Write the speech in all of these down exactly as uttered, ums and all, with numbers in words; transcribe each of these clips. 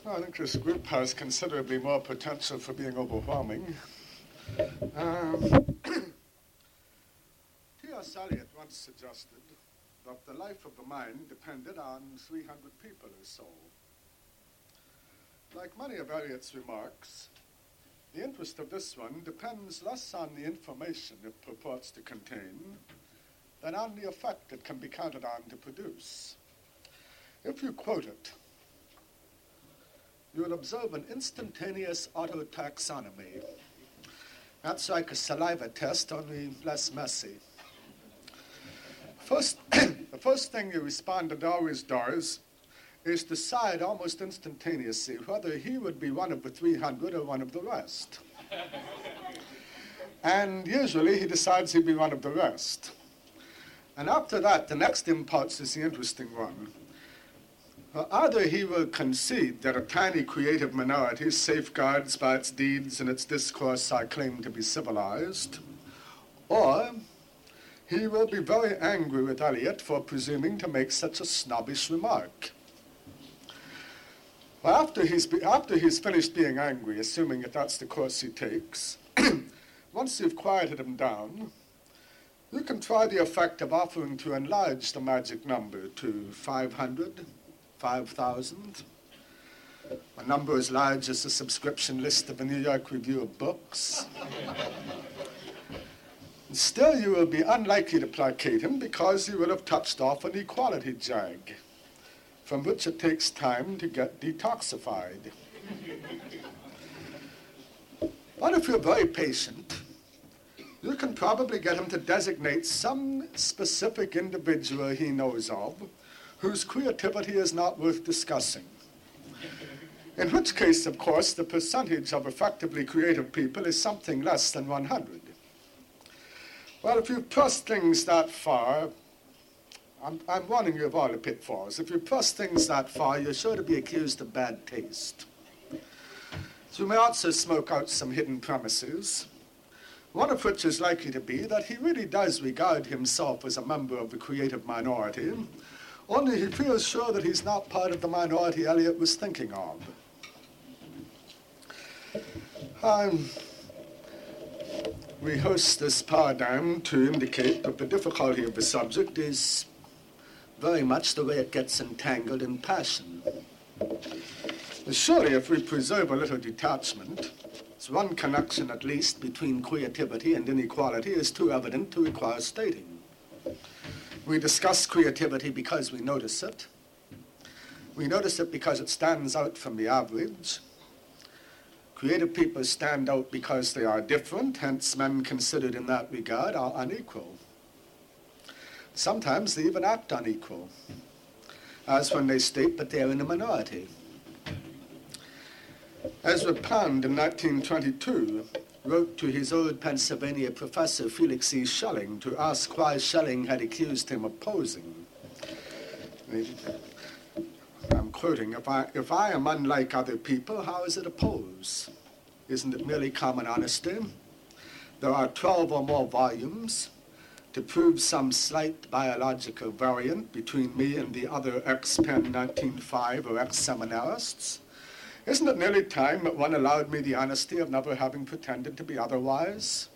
I think this group has considerably more potential for being overwhelming. Um, T S Eliot once suggested that the life of the mind depended on three hundred people or so. Like many of Eliot's remarks, the interest of this one depends less on the information it purports to contain than on the effect it can be counted on to produce. If you quote it, you will observe an instantaneous autotaxonomy. That's like a saliva test, only less messy. First, the first thing your respondent always does is decide almost instantaneously whether he would be one of the three hundred or one of the rest. And usually he decides he'd be one of the rest. And after that, the next impulse is the interesting one. Well, either he will concede that a tiny creative minority safeguards by its deeds and its discourse our claim to be civilized, or he will be very angry with Eliot for presuming to make such a snobbish remark. Well, after he's, be, after he's finished being angry, assuming that that's the course he takes, once you've quieted him down, you can try the effect of offering to enlarge the magic number to five hundred, five thousand, a number as large as the subscription list of the New York Review of Books. Still, you will be unlikely to placate him because you will have touched off an equality jag, from which it takes time to get detoxified. But if you're very patient, you can probably get him to designate some specific individual he knows of whose creativity is not worth discussing. In which case, of course, the percentage of effectively creative people is something less than one hundred. Well, if you press things that far, I'm, I'm warning you of all the pitfalls. If you press things that far, you're sure to be accused of bad taste. So you may also smoke out some hidden premises, one of which is likely to be that he really does regard himself as a member of the creative minority, only he feels sure that he's not part of the minority Eliot was thinking of. Um, rehearse this paradigm to indicate that the difficulty of the subject is very much the way it gets entangled in passion. Surely, if we preserve a little detachment, one connection at least between creativity and inequality is too evident to require stating. We discuss creativity because we notice it. We notice it because it stands out from the average. Creative people stand out because they are different, hence men considered in that regard are unequal. Sometimes they even act unequal, as when they state that they are in a minority. Ezra Pound in nineteen twenty-two wrote to his old Pennsylvania professor Felix E. Schelling to ask why Schelling had accused him of posing. I'm quoting, if I, if I am unlike other people, how is it a pose? Isn't it merely common honesty? There are twelve or more volumes to prove some slight biological variant between me and the other ex-Penn nineteen five or ex-seminarists. Isn't it nearly time that one allowed me the honesty of never having pretended to be otherwise?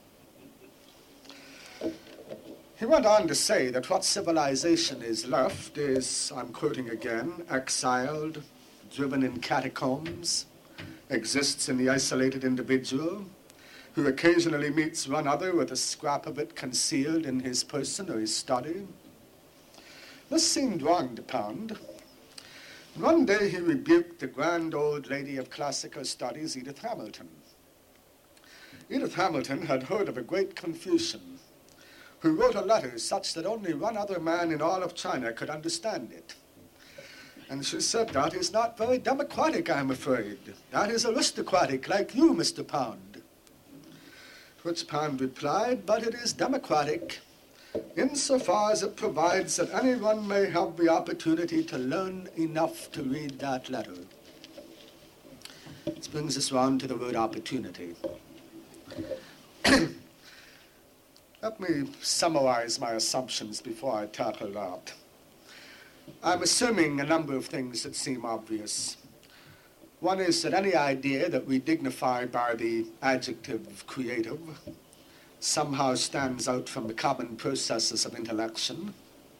He went on to say that what civilization is left is, I'm quoting again, exiled, driven in catacombs, exists in the isolated individual, who occasionally meets one other with a scrap of it concealed in his person or his study. This seemed wrong to Pound. One day he rebuked the grand old lady of classical studies, Edith Hamilton. Edith Hamilton had heard of a great Confucian who wrote a letter such that only one other man in all of China could understand it. And she said, that is not very democratic, I'm afraid. That is aristocratic, like you, Mister Pound. To which Pound replied, but it is democratic, insofar as it provides that anyone may have the opportunity to learn enough to read that letter. This brings us round to the word opportunity. Let me summarize my assumptions before I tackle that. I'm assuming a number of things that seem obvious. One is that any idea that we dignify by the adjective creative somehow stands out from the common processes of intellection.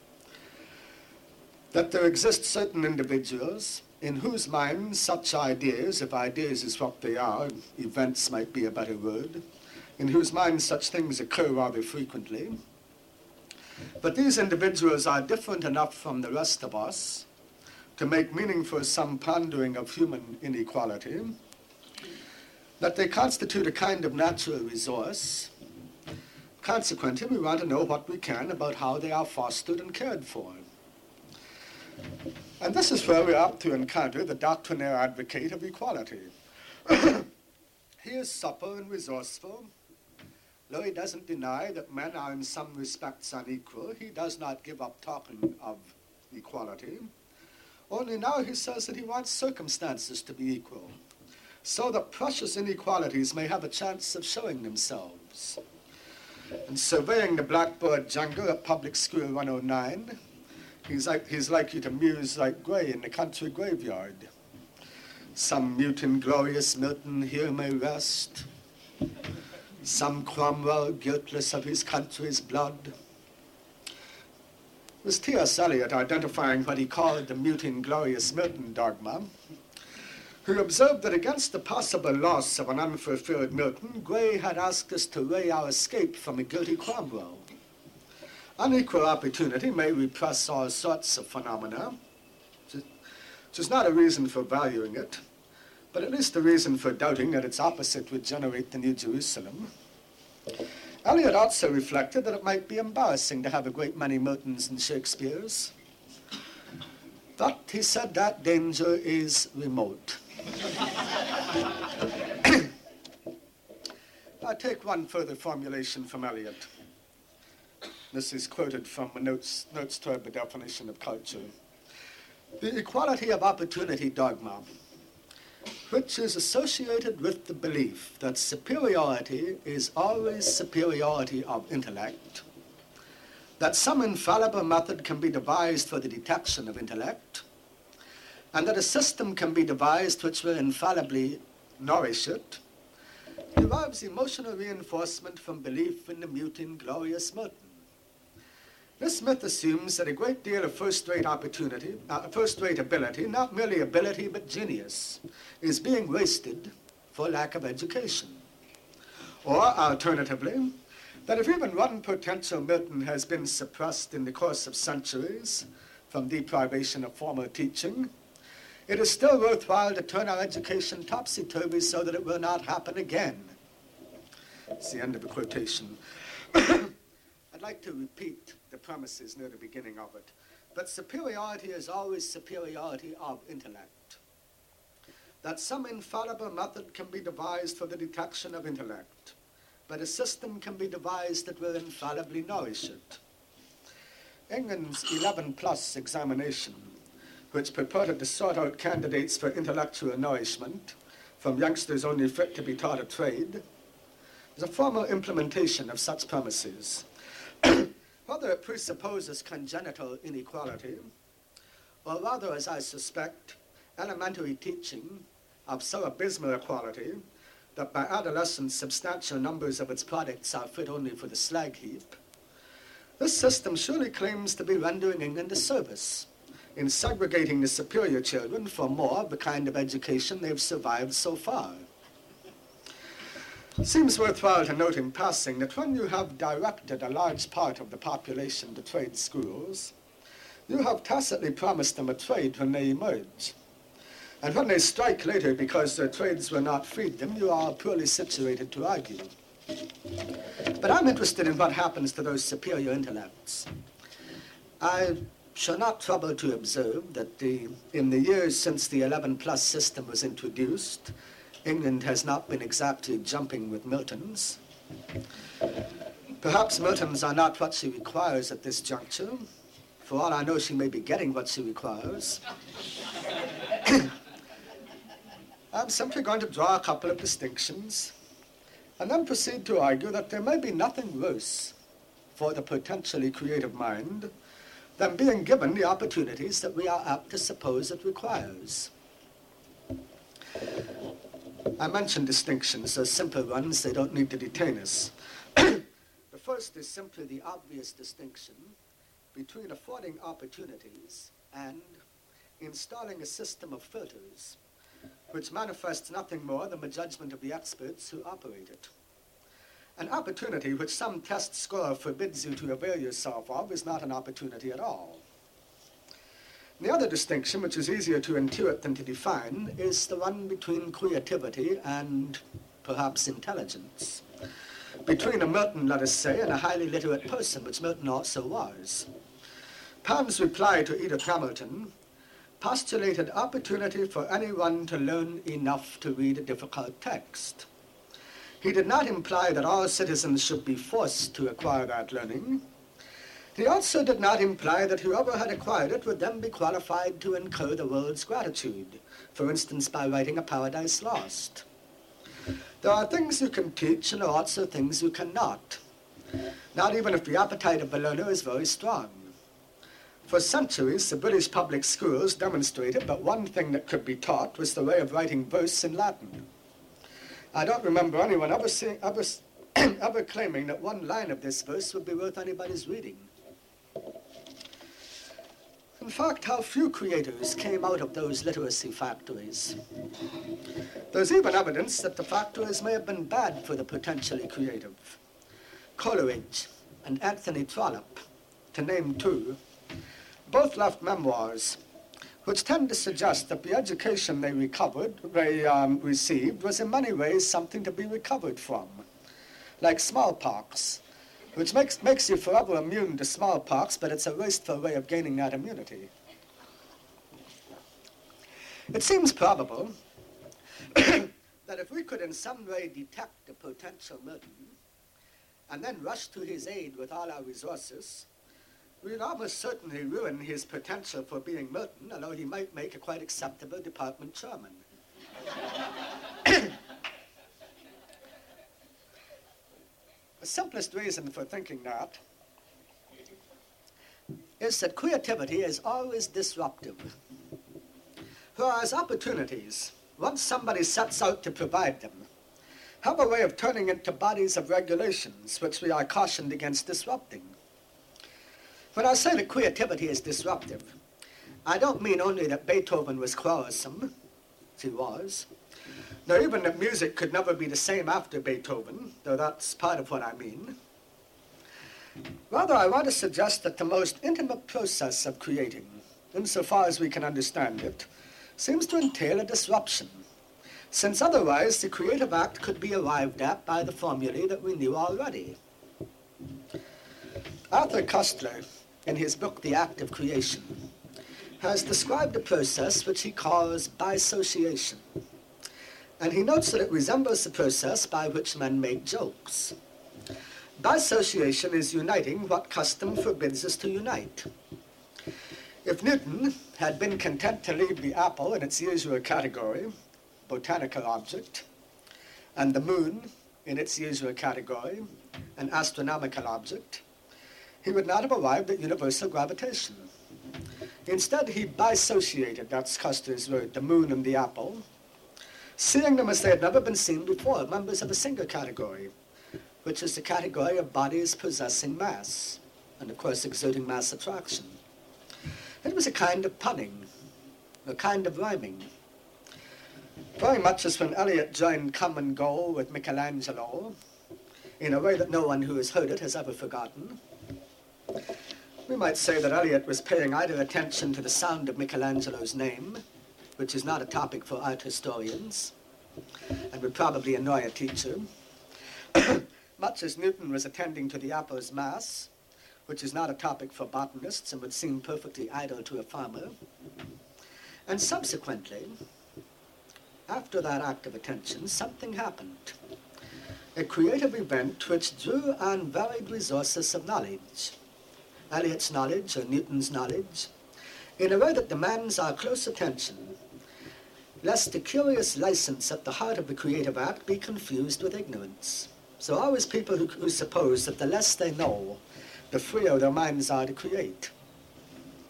That there exist certain individuals in whose minds such ideas, if ideas is what they are, events might be a better word, in whose minds such things occur rather frequently. But these individuals are different enough from the rest of us to make meaning for some pondering of human inequality, that they constitute a kind of natural resource. Consequently, we want to know what we can about how they are fostered and cared for. And this is where we are apt to encounter the doctrinaire advocate of equality. He is supple and resourceful. Though he doesn't deny that men are in some respects unequal, he does not give up talking of equality. Only now he says that he wants circumstances to be equal, so that precious inequalities may have a chance of showing themselves. And surveying the blackboard jungle at Public School one oh nine, he's, like, he's likely to muse like Gray in the country graveyard. Some mute inglorious Milton here may rest, some Cromwell guiltless of his country's blood. It was T S Eliot identifying what he called the mute inglorious Milton dogma, who observed that against the possible loss of an unfulfilled Milton, Gray had asked us to weigh our escape from a guilty Cromwell. Unequal opportunity may repress all sorts of phenomena, which is not a reason for valuing it, but at least a reason for doubting that its opposite would generate the New Jerusalem. Eliot also reflected that it might be embarrassing to have a great many Miltons and Shakespeares. But he said that danger is remote. I take one further formulation from Eliot. This is quoted from notes, notes toward the definition of culture. The equality of opportunity dogma, which is associated with the belief that superiority is always superiority of intellect, that some infallible method can be devised for the detection of intellect, and that a system can be devised which will infallibly nourish it, derives emotional reinforcement from belief in the mute inglorious Milton. This myth assumes that a great deal of first-rate opportunity, uh, first-rate ability, not merely ability but genius, is being wasted for lack of education. Or, alternatively, that if even one potential Milton has been suppressed in the course of centuries from deprivation of formal teaching, it is still worthwhile to turn our education topsy-turvy so that it will not happen again. That's the end of the quotation. I'd like to repeat the premises near the beginning of it. But superiority is always superiority of intellect. That some infallible method can be devised for the detection of intellect, but a system can be devised that will infallibly nourish it. England's eleven plus examination, which purported to sort out candidates for intellectual nourishment from youngsters only fit to be taught a trade, is a formal implementation of such premises. Whether it presupposes congenital inequality, or rather, as I suspect, elementary teaching of so abysmal a quality that by adolescence substantial numbers of its products are fit only for the slag heap, this system surely claims to be rendering England a service in segregating the superior children for more of the kind of education they've survived so far. It seems worthwhile to note in passing that when you have directed a large part of the population to trade schools, you have tacitly promised them a trade when they emerge. And when they strike later because their trades will not feed them, you are poorly situated to argue. But I'm interested in what happens to those superior intellects. I shall not trouble to observe that the, in the years since the eleven plus system was introduced, England has not been exactly jumping with Miltons. Perhaps Miltons are not what she requires at this juncture. For all I know, she may be getting what she requires. I'm simply going to draw a couple of distinctions and then proceed to argue that there may be nothing worse for the potentially creative mind than being given the opportunities that we are apt to suppose it requires. I mention distinctions, those simple ones, they don't need to detain us. The first is simply the obvious distinction between affording opportunities and installing a system of filters, which manifests nothing more than the judgment of the experts who operate it. An opportunity which some test score forbids you to avail yourself of is not an opportunity at all. The other distinction, which is easier to intuit than to define, is the one between creativity and perhaps intelligence. Between a Milton, let us say, and a highly literate person, which Milton also was. Pound's reply to Edith Hamilton postulated opportunity for anyone to learn enough to read a difficult text. He did not imply that all citizens should be forced to acquire that learning. He also did not imply that whoever had acquired it would then be qualified to incur the world's gratitude, for instance, by writing a Paradise Lost. There are things you can teach, and there are also things you cannot, not even if the appetite of the learner is very strong. For centuries, the British public schools demonstrated that one thing that could be taught was the way of writing verse in Latin. I don't remember anyone ever, seeing, ever, ever claiming that one line of this verse would be worth anybody's reading. In fact, how few creators came out of those literacy factories. There's even evidence that the factories may have been bad for the potentially creative. Coleridge and Anthony Trollope, to name two, both left memoirs which tend to suggest that the education they recovered, they um, received was in many ways something to be recovered from, like smallpox, which makes, makes you forever immune to smallpox, but it's a wasteful way of gaining that immunity. It seems probable that if we could in some way detect a potential Milton and then rush to his aid with all our resources, we'd almost certainly ruin his potential for being Milton, although he might make a quite acceptable department chairman. The simplest reason for thinking that is that creativity is always disruptive, whereas opportunities, once somebody sets out to provide them, have a way of turning into bodies of regulations which we are cautioned against disrupting. When I say that creativity is disruptive, I don't mean only that Beethoven was quarrelsome, as he was, nor even that music could never be the same after Beethoven, though that's part of what I mean. Rather, I want to suggest that the most intimate process of creating, insofar as we can understand it, seems to entail a disruption, since otherwise the creative act could be arrived at by the formulae that we knew already. Arthur Koestler, in his book The Act of Creation, has described a process which he calls bisociation, and he notes that it resembles the process by which men make jokes. Bisociation is uniting what custom forbids us to unite. If Newton had been content to leave the apple in its usual category, botanical object, and the moon in its usual category, an astronomical object, he would not have arrived at universal gravitation. Instead, he bisociated, that's Koestler's word, the moon and the apple, seeing them as they had never been seen before, members of a single category, which is the category of bodies possessing mass, and of course exerting mass attraction. It was a kind of punning, a kind of rhyming, very much as when Eliot joined Common Goal with Michelangelo, in a way that no one who has heard it has ever forgotten. We might say that Eliot was paying either attention to the sound of Michelangelo's name, which is not a topic for art historians, and would probably annoy a teacher, much as Newton was attending to the apple's mass, which is not a topic for botanists and would seem perfectly idle to a farmer. And subsequently, after that act of attention, something happened. A creative event which drew on varied resources of knowledge, Eliot's knowledge or Newton's knowledge, in a way that demands our close attention, lest the curious license at the heart of the creative act be confused with ignorance. So always people who, who suppose that the less they know, the freer their minds are to create.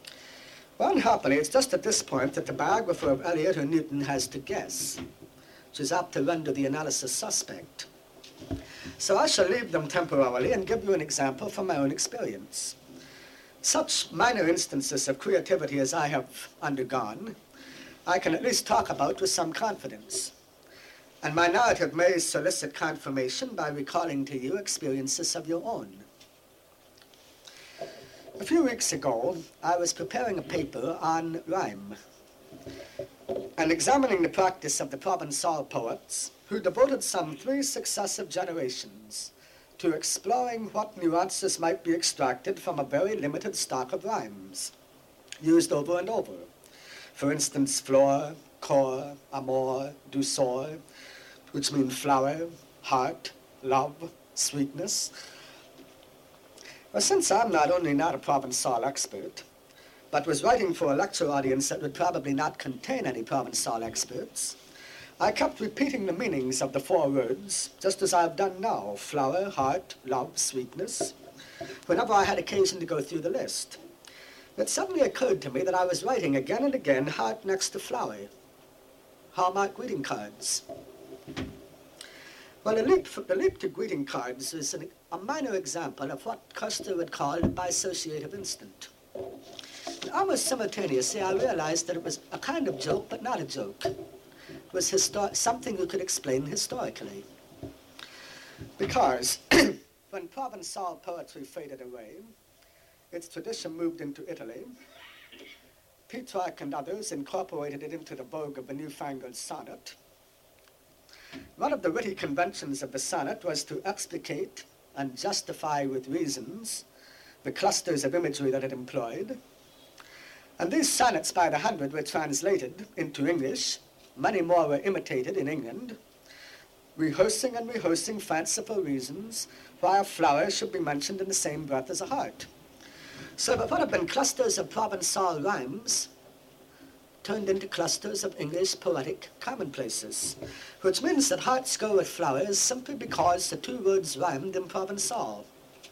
Well, unhappily, it's just at this point that the biographer of Eliot or Newton has to guess. which is apt to render the analysis suspect. So I shall leave them temporarily and give you an example from my own experience. Such minor instances of creativity as I have undergone, I can at least talk about with some confidence. And my narrative may solicit confirmation by recalling to you experiences of your own. A few weeks ago, I was preparing a paper on rhyme and examining the practice of the Provençal poets who devoted some three successive generations to exploring what nuances might be extracted from a very limited stock of rhymes, used over and over. For instance, fleur, cor, amour, douceur, which mean flower, heart, love, sweetness. Well, since I'm not only not a Provençal expert, but was writing for a lecture audience that would probably not contain any Provençal experts, I kept repeating the meanings of the four words, just as I've done now, flower, heart, love, sweetness, whenever I had occasion to go through the list. It suddenly occurred to me that I was writing again and again heart next to flower, Hallmark greeting cards. Well, the leap, the leap to greeting cards is an, a minor example of what Custer would call a dissociative instant. And almost simultaneously, I realized that it was a kind of joke, but not a joke. It was histor- something you could explain historically. Because when Provençal poetry faded away, its tradition moved into Italy. Petrarch and others incorporated it into the vogue of the newfangled sonnet. One of the witty conventions of the sonnet was to explicate and justify with reasons the clusters of imagery that it employed. And these sonnets by the hundred were translated into English. Many more were imitated in England, rehearsing and rehearsing fanciful reasons why a flower should be mentioned in the same breath as a heart. So that what have been clusters of Provençal rhymes turned into clusters of English poetic commonplaces, which means that hearts go with flowers simply because the two words rhymed in Provençal.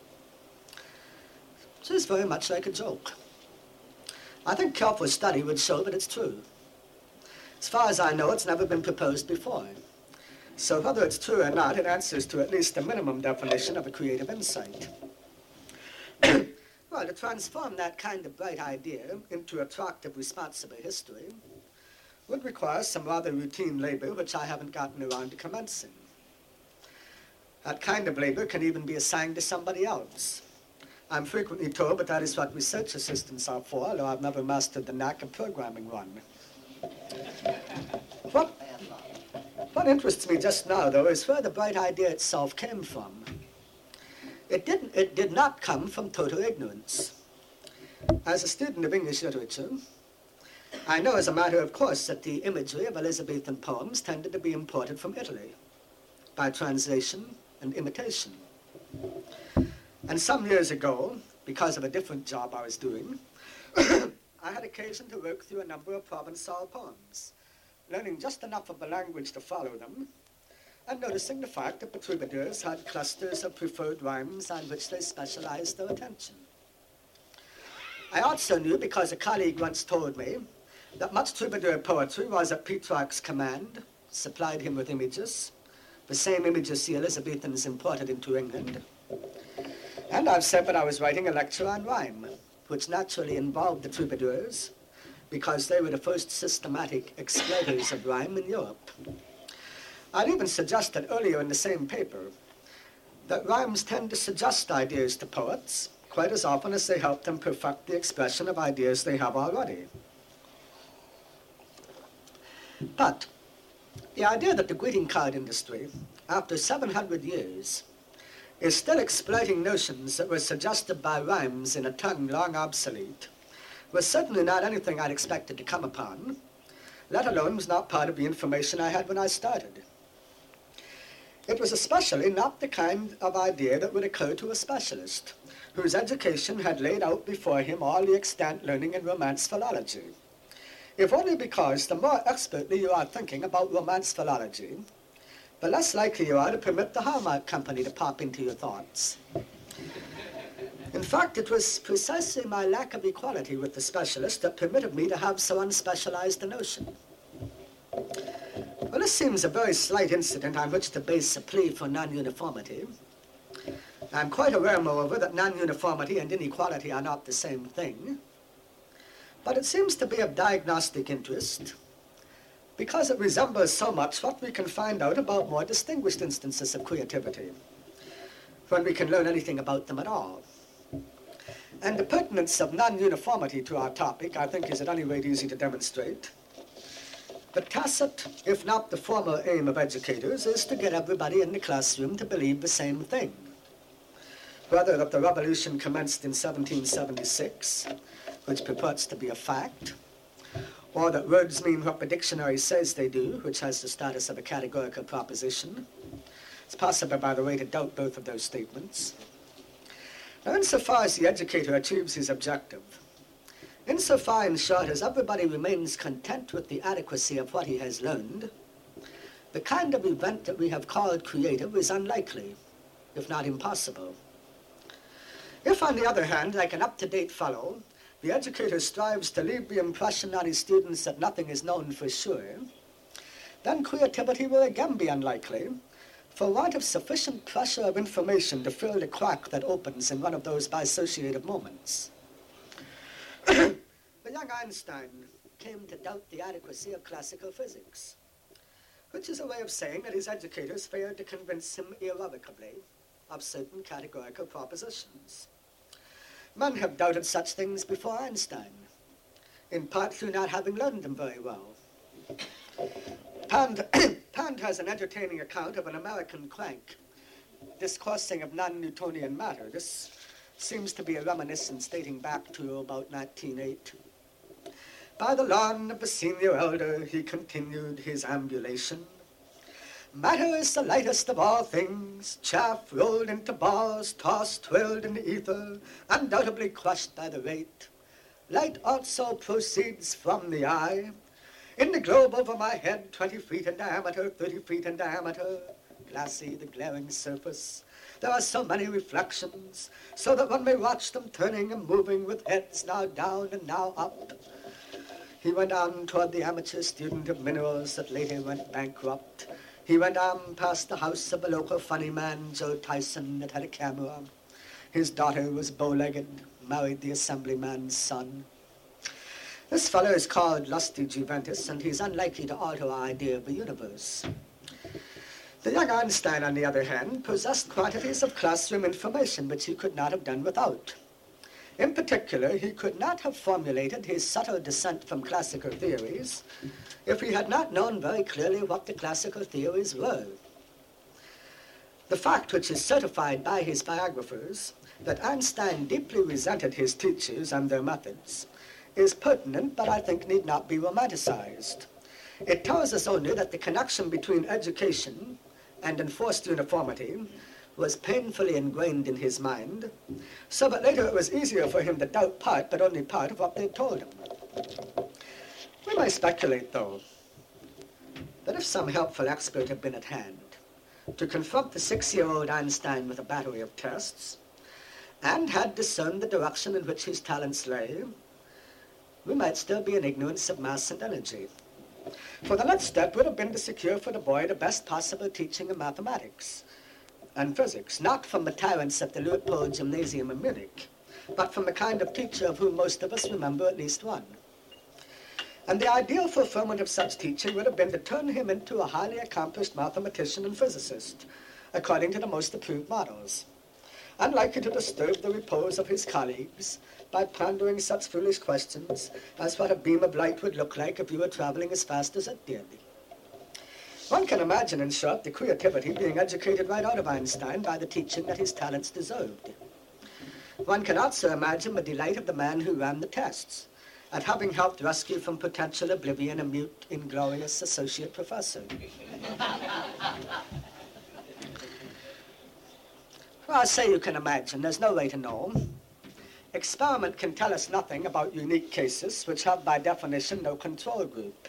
Which is very much like a joke. I think careful study would show that it's true. As far as I know, it's never been proposed before. So whether it's true or not, it answers to at least a minimum definition of a creative insight. Well, to transform that kind of bright idea into attractive, responsible history would require some rather routine labor, which I haven't gotten around to commencing. That kind of labor can even be assigned to somebody else. I'm frequently told that that is what research assistants are for, although I've never mastered the knack of programming one. What, what interests me just now, though, is where the bright idea itself came from. It, didn't, it did not come from total ignorance. As a student of English literature, I know as a matter of course that the imagery of Elizabethan poems tended to be imported from Italy by translation and imitation. And some years ago, because of a different job I was doing, I had occasion to work through a number of Provençal poems, learning just enough of the language to follow them, and noticing the fact that the troubadours had clusters of preferred rhymes on which they specialized their attention. I also knew, because a colleague once told me, that much troubadour poetry was at Petrarch's command, supplied him with images, the same images the Elizabethans imported into England. And I've said that I was writing a lecture on rhyme, which naturally involved the troubadours, because they were the first systematic exploiters of rhyme in Europe. I'd even suggested earlier in the same paper that rhymes tend to suggest ideas to poets quite as often as they help them perfect the expression of ideas they have already. But the idea that the greeting card industry, after seven hundred years, is still exploiting notions that were suggested by rhymes in a tongue long obsolete was certainly not anything I'd expected to come upon, let alone was not part of the information I had when I started. It was especially not the kind of idea that would occur to a specialist, whose education had laid out before him all the extant learning in Romance philology. If only because the more expertly you are thinking about Romance philology, the less likely you are to permit the Hallmark Company to pop into your thoughts. In fact, it was precisely my lack of equality with the specialist that permitted me to have so unspecialized a notion. Well, this seems a very slight incident on which to base a plea for non-uniformity. I'm quite aware, moreover, that non-uniformity and inequality are not the same thing. But it seems to be of diagnostic interest because it resembles so much what we can find out about more distinguished instances of creativity, when we can learn anything about them at all. And the pertinence of non-uniformity to our topic, I think, is at any rate easy to demonstrate. The tacit, if not the formal aim of educators, is to get everybody in the classroom to believe the same thing. Whether that the revolution commenced in seventeen seventy-six, which purports to be a fact, or that words mean what the dictionary says they do, which has the status of a categorical proposition. It's possible, by the way, to doubt both of those statements. Now, insofar as the educator achieves his objective, insofar, in short, as everybody remains content with the adequacy of what he has learned, the kind of event that we have called creative is unlikely, if not impossible. If, on the other hand, like an up-to-date fellow, the educator strives to leave the impression on his students that nothing is known for sure, then creativity will again be unlikely, for want of sufficient pressure of information to fill the crack that opens in one of those dissociative moments. The young Einstein came to doubt the adequacy of classical physics, which is a way of saying that his educators failed to convince him irrevocably of certain categorical propositions. Men have doubted such things before Einstein, in part through not having learned them very well. Pand, Pand has an entertaining account of an American crank discoursing of non-Newtonian matter. This seems to be a reminiscence dating back to about nineteen oh eight. By the lawn of the senior elder, he continued his ambulation. Matter is the lightest of all things, chaff rolled into bars, tossed, twirled in the ether, undoubtedly crushed by the rate. Light also proceeds from the eye. In the globe over my head, twenty feet in diameter, thirty feet in diameter, glassy the glaring surface, there are so many reflections, so that one may watch them turning and moving with heads now down and now up. He went on toward the amateur student of minerals that later went bankrupt. He went on past the house of a local funny man, Joe Tyson, that had a camera. His daughter was bow-legged, married the assemblyman's son. This fellow is called Lusty Juventus, and he's unlikely to alter our idea of the universe. The young Einstein, on the other hand, possessed quantities of classroom information which he could not have done without. In particular, he could not have formulated his subtle dissent from classical theories if he had not known very clearly what the classical theories were. The fact, which is certified by his biographers, that Einstein deeply resented his teachers and their methods, is pertinent, but I think need not be romanticized. It tells us only that the connection between education and enforced uniformity was painfully ingrained in his mind, so that later it was easier for him to doubt part, but only part, of what they told him. We may speculate, though, that if some helpful expert had been at hand to confront the six-year-old Einstein with a battery of tests, and had discerned the direction in which his talents lay, we might still be in ignorance of mass and energy. For the next step would have been to secure for the boy the best possible teaching in mathematics and physics, not from the tyrants at the Luitpold Gymnasium in Munich, but from the kind of teacher of whom most of us remember at least one. And the ideal fulfillment of such teaching would have been to turn him into a highly accomplished mathematician and physicist, according to the most approved models, unlikely to disturb the repose of his colleagues by pondering such foolish questions as what a beam of light would look like if you were traveling as fast as it did. One can imagine, in short, the creativity being educated right out of Einstein by the teaching that his talents deserved. One can also imagine the delight of the man who ran the tests at having helped rescue from potential oblivion a mute, inglorious associate professor. Well, I say you can imagine. There's no way to know. Experiment can tell us nothing about unique cases which have, by definition, no control group.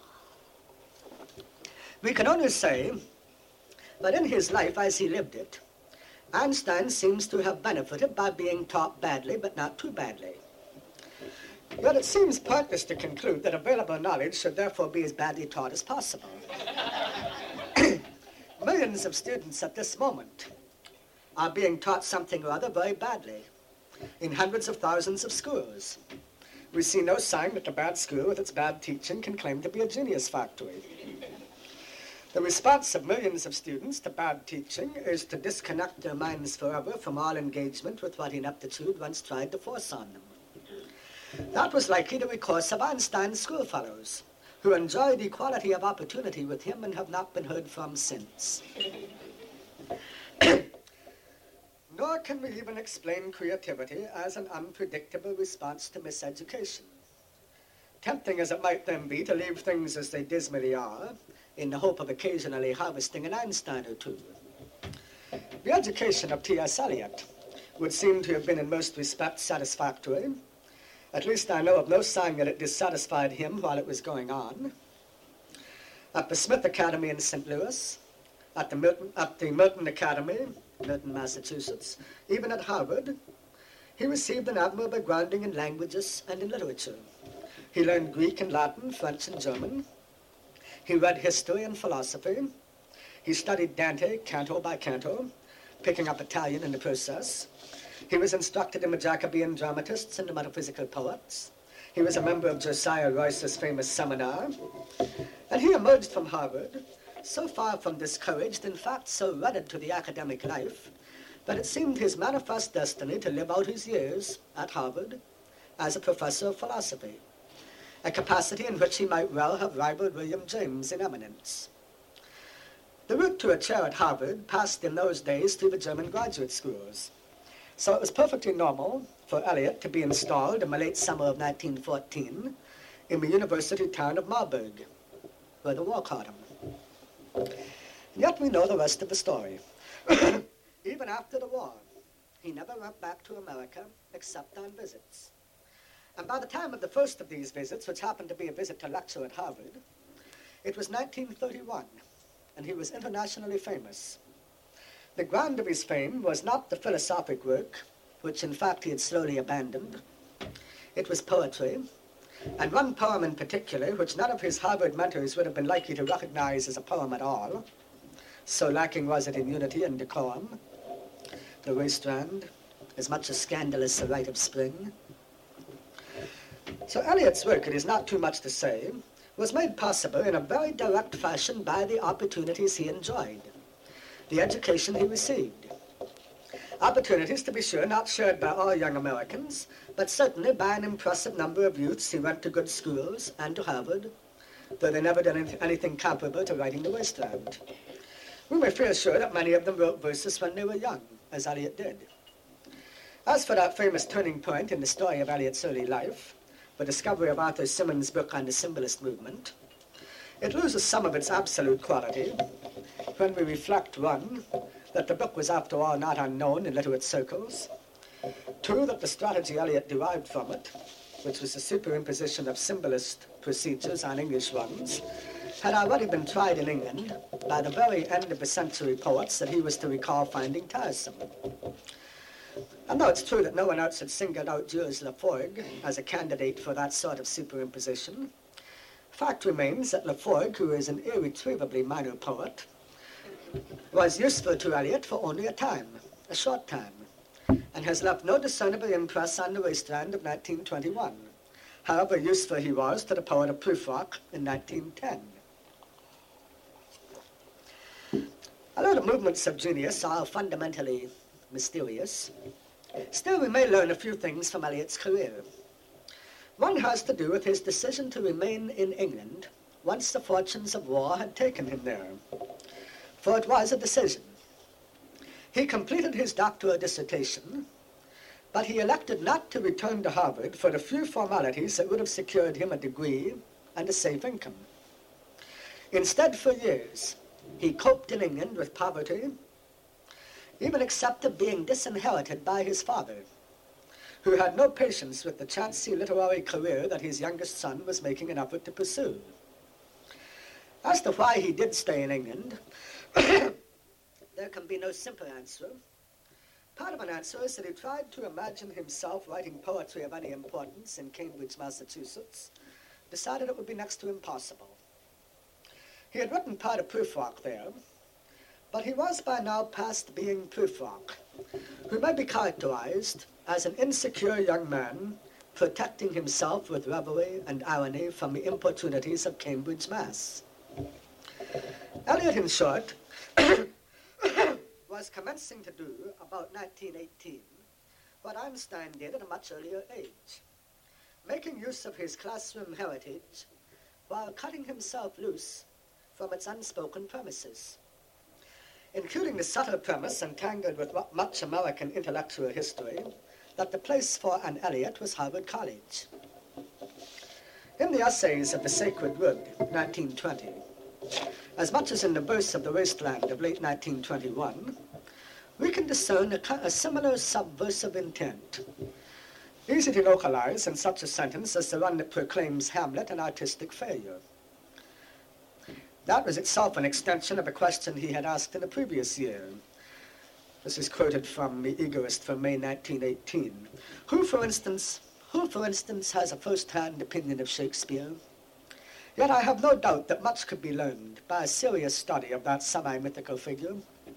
We can only say that in his life as he lived it, Einstein seems to have benefited by being taught badly, but not too badly. But it seems pointless to conclude that available knowledge should therefore be as badly taught as possible. Millions of students at this moment are being taught something or other very badly in hundreds of thousands of schools. We see no sign that the bad school with its bad teaching can claim to be a genius factory. The response of millions of students to bad teaching is to disconnect their minds forever from all engagement with what ineptitude once tried to force on them. That was likely the recourse of Einstein's schoolfellows, who enjoyed equality of opportunity with him and have not been heard from since. Nor can we even explain creativity as an unpredictable response to miseducation. Tempting as it might then be to leave things as they dismally are, in the hope of occasionally harvesting an Einstein or two. The education of T S Eliot would seem to have been in most respects satisfactory. At least I know of no sign that it dissatisfied him while it was going on. At the Smith Academy in Saint Louis, at the Milton, at the Milton Academy, Milton, Massachusetts, even at Harvard, he received an admirable grounding in languages and in literature. He learned Greek and Latin, French and German. He read history and philosophy. He studied Dante, canto by canto, picking up Italian in the process. He was instructed in the Jacobean dramatists and the metaphysical poets. He was a member of Josiah Royce's famous seminar. And he emerged from Harvard so far from discouraged, in fact so wedded to the academic life, that it seemed his manifest destiny to live out his years at Harvard as a professor of philosophy, a capacity in which he might well have rivaled William James in eminence. The route to a chair at Harvard passed in those days through the German graduate schools, so it was perfectly normal for Eliot to be installed in the late summer of nineteen fourteen in the university town of Marburg, where the war caught him. And yet we know the rest of the story. Even after the war, he never went back to America except on visits. And by the time of the first of these visits, which happened to be a visit to lecture at Harvard, it was nineteen thirty-one, and he was internationally famous. The ground of his fame was not the philosophic work, which in fact he had slowly abandoned. It was poetry, and one poem in particular, which none of his Harvard mentors would have been likely to recognize as a poem at all, so lacking was it in unity and decorum. The wasteland, as much a scandal as the rite of spring. So Eliot's work, it is not too much to say, was made possible in a very direct fashion by the opportunities he enjoyed, the education he received. Opportunities, to be sure, not shared by all young Americans, but certainly by an impressive number of youths who went to good schools and to Harvard, though they never did anything comparable to writing The Wasteland. We may feel sure that many of them wrote verses when they were young, as Eliot did. As for that famous turning point in the story of Eliot's early life, the discovery of Arthur Symons' book on the symbolist movement, it loses some of its absolute quality when we reflect, one, that the book was after all not unknown in literate circles, two, that the strategy Eliot derived from it, which was the superimposition of symbolist procedures on English ones, had already been tried in England by the very end of the century poets that he was to recall finding tiresome. And though it's true that no one else had singled out Jules Laforgue as a candidate for that sort of superimposition, fact remains that Laforgue, who is an irretrievably minor poet, was useful to Eliot for only a time, a short time, and has left no discernible impress on the wasteland of nineteen twenty-one, however useful he was to the poet of Prufrock in nineteen ten. Although the movements of genius are fundamentally mysterious, still we may learn a few things from Eliot's career. One has to do with his decision to remain in England once the fortunes of war had taken him there. For it was a decision. He completed his doctoral dissertation, but he elected not to return to Harvard for the few formalities that would have secured him a degree and a safe income. Instead, for years, he coped in England with poverty, even accepted being disinherited by his father, who had no patience with the chancy literary career that his youngest son was making an effort to pursue. As to why he did stay in England, there can be no simple answer, Part of an answer is that he tried to imagine himself writing poetry of any importance in Cambridge, Massachusetts, decided it would be next to impossible. He had written part of Prufrock there, but he was by now past being Prufrock, who may be characterized as an insecure young man protecting himself with reverie and irony from the importunities of Cambridge, Mass. Eliot, in short, was commencing to do, about nineteen eighteen, what Einstein did at a much earlier age, making use of his classroom heritage while cutting himself loose from its unspoken premises, including the subtle premise entangled with much American intellectual history that the place for an Eliot was Harvard College. In the Essays of the Sacred Wood, nineteen twenty, as much as in the Verse of the Wasteland of late nineteen twenty-one, we can discern a, a similar subversive intent, easy to localize in such a sentence as the one that proclaims Hamlet an artistic failure. That was itself an extension of a question he had asked in the previous year. This is quoted from The Egoist from May nineteen eighteen. Who, for instance, who, for instance, has a first-hand opinion of Shakespeare? Yet I have no doubt that much could be learned by a serious study of that semi-mythical figure.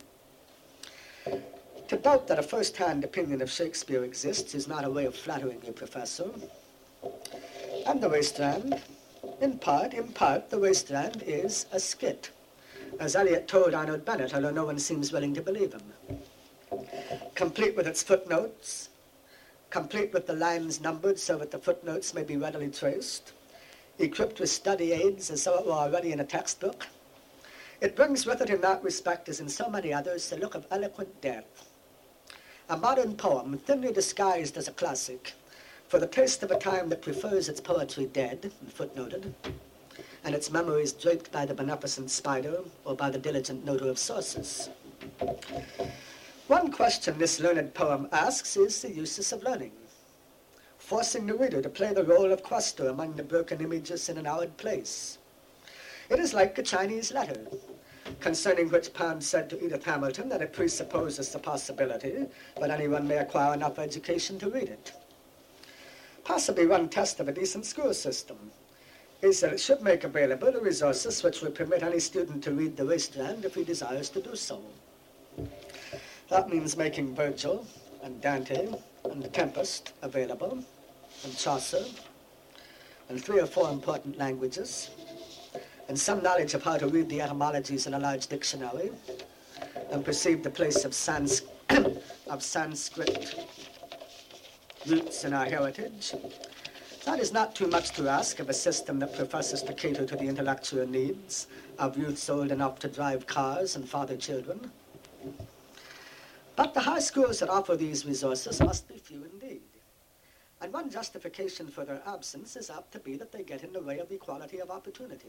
To doubt that a first-hand opinion of Shakespeare exists is not a way of flattering you, Professor. And The Wasteland, in part, in part, The Wasteland is a skit, as Eliot told Arnold Bennett, although no one seems willing to believe him. Complete with its footnotes, complete with the lines numbered so that the footnotes may be readily traced, equipped with study aids as though it were already in a textbook, it brings with it in that respect, as in so many others, the look of eloquent death. A modern poem, thinly disguised as a classic, for the taste of a time that prefers its poetry dead and footnoted, and its memories draped by the beneficent spider or by the diligent noter of sources. One question this learned poem asks is the uses of learning, forcing the reader to play the role of questor among the broken images in an arid place. It is like a Chinese letter, concerning which Pound said to Edith Hamilton that it presupposes the possibility that anyone may acquire enough education to read it. Possibly one test of a decent school system is that it should make available the resources which will permit any student to read The Wasteland if he desires to do so. That means making Virgil and Dante and The Tempest available, and Chaucer, and three or four important languages, and some knowledge of how to read the etymologies in a large dictionary, and perceive the place of, Sans of Sanskrit roots in our heritage. That is not too much to ask of a system that professes to cater to the intellectual needs of youths old enough to drive cars and father children. But the high schools that offer these resources must be few indeed. And one justification for their absence is apt to be that they get in the way of equality of opportunity.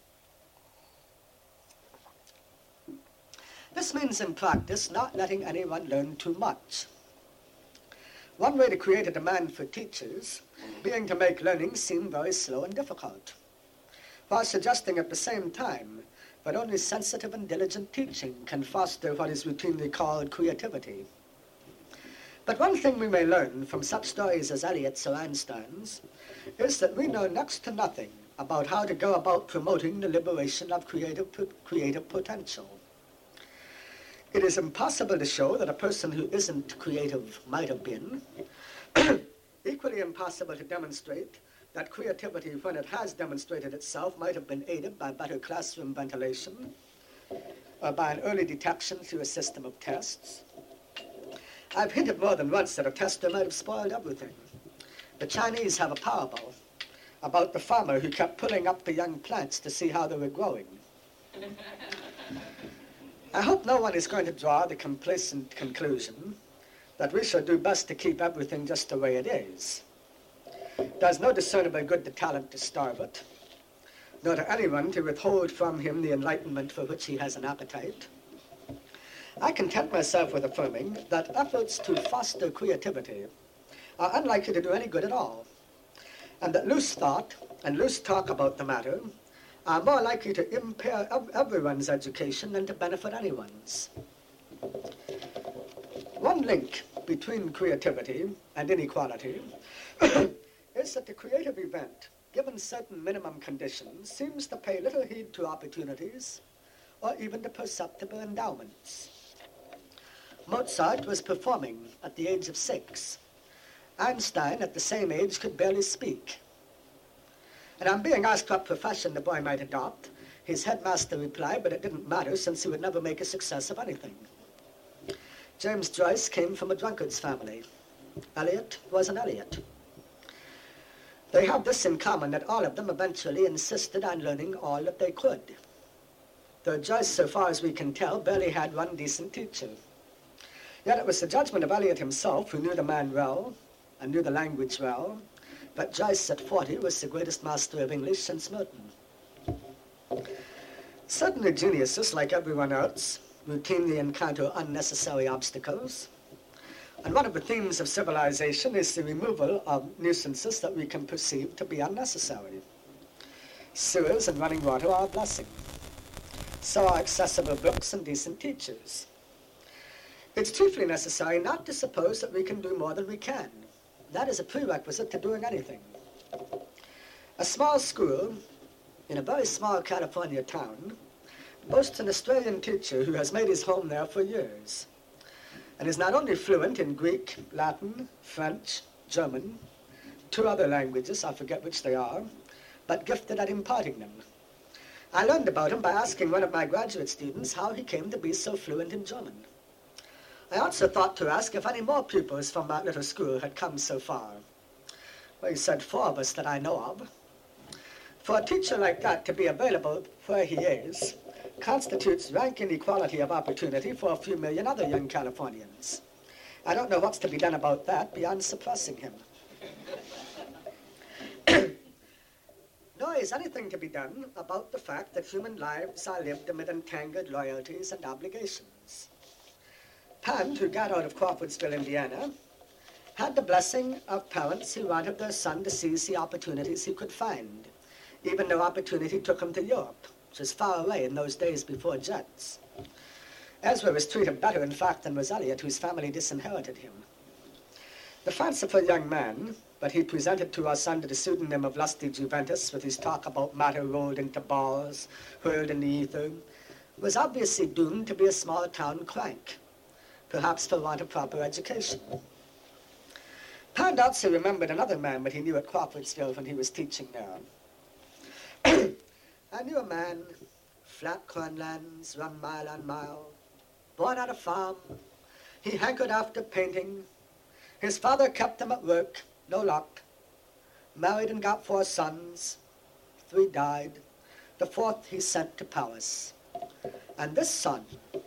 This means in practice not letting anyone learn too much. One way to create a demand for teachers being to make learning seem very slow and difficult, while suggesting at the same time that only sensitive and diligent teaching can foster what is routinely called creativity. But one thing we may learn from such stories as Eliot's or Einstein's is that we know next to nothing about how to go about promoting the liberation of creative, creative potential. It is impossible to show that a person who isn't creative might have been. Equally impossible to demonstrate that creativity, when it has demonstrated itself, might have been aided by better classroom ventilation or by an early detection through a system of tests. I've hinted more than once that a tester might have spoiled everything. The Chinese have a parable about the farmer who kept pulling up the young plants to see how they were growing. I hope no one is going to draw the complacent conclusion that we shall do best to keep everything just the way it is. There's no discernible good to talent to starve it, nor to anyone to withhold from him the enlightenment for which he has an appetite. I content myself with affirming that efforts to foster creativity are unlikely to do any good at all, and that loose thought and loose talk about the matter are more likely to impair everyone's education than to benefit anyone's. One link between creativity and inequality is that the creative event, given certain minimum conditions, seems to pay little heed to opportunities or even to perceptible endowments. Mozart was performing at the age of six. Einstein, at the same age, could barely speak. And on being asked what profession the boy might adopt, his headmaster replied, but it didn't matter since he would never make a success of anything. James Joyce came from a drunkard's family. Eliot was an Eliot. They have this in common, that all of them eventually insisted on learning all that they could. Though Joyce, so far as we can tell, barely had one decent teacher. Yet it was the judgment of Eliot himself, who knew the man well and knew the language well, that Joyce at forty was the greatest master of English since Milton. Certainly geniuses, like everyone else, routinely encounter unnecessary obstacles. And one of the themes of civilization is the removal of nuisances that we can perceive to be unnecessary. Sewers and running water are a blessing. So are accessible books and decent teachers. It's chiefly necessary not to suppose that we can do more than we can. That is a prerequisite to doing anything. A small school in a very small California town boasts an Australian teacher who has made his home there for years and is not only fluent in Greek, Latin, French, German, two other languages, I forget which they are, but gifted at imparting them. I learned about him by asking one of my graduate students how he came to be so fluent in German. I also thought to ask if any more pupils from that little school had come so far. Well, he said four of us that I know of. For a teacher like that to be available where he is constitutes rank inequality of opportunity for a few million other young Californians. I don't know what's to be done about that beyond suppressing him. Nor is anything to be done about the fact that human lives are lived amid entangled loyalties and obligations. Pand, who got out of Crawfordsville, Indiana, had the blessing of parents who wanted their son to seize the opportunities he could find, even though opportunity took him to Europe, which was far away in those days before jets. Ezra was treated better, in fact, than was Eliot, whose family disinherited him. The fanciful young man, but he presented to us under the pseudonym of Lusty Juventus, with his talk about matter rolled into balls, hurled in the ether, was obviously doomed to be a small-town crank, perhaps for want of proper education. Pand also remembered another man that he knew at Crawfordsville when he was teaching there. I knew a man, flat cornlands run mile on mile, born on a farm. He hankered after painting. His father kept him at work, no luck. Married and got four sons. Three died. The fourth he sent to Paris. And this son,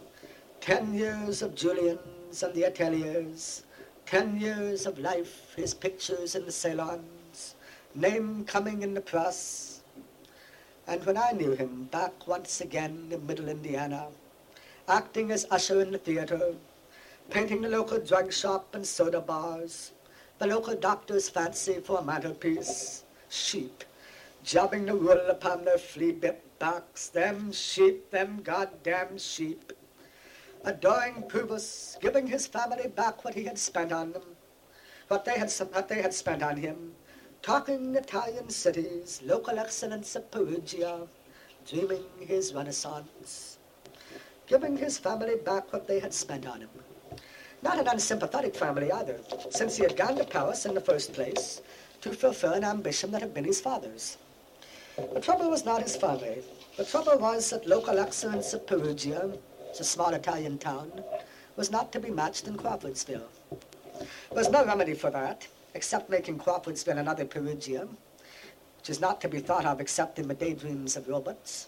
ten years of Julien's and the ateliers, ten years of life, his pictures in the salons, name coming in the press. And when I knew him, back once again in Middle Indiana, acting as usher in the theater, painting the local drug shop and soda bars, the local doctor's fancy for a mantelpiece, sheep, jobbing the wool upon their flea-bit backs, them sheep, them goddamn sheep, adoring Pubis, giving his family back what he had spent on them, what they had, what they had spent on him, talking Italian cities, local excellence of Perugia, dreaming his renaissance, giving his family back what they had spent on him. Not an unsympathetic family either, since he had gone to Paris in the first place to fulfill an ambition that had been his father's. The trouble was not his family. The trouble was that local excellence of Perugia, it's a small Italian town, was not to be matched in Crawfordsville. There was no remedy for that, except making Crawfordsville another Perugia, which is not to be thought of except in the daydreams of robots.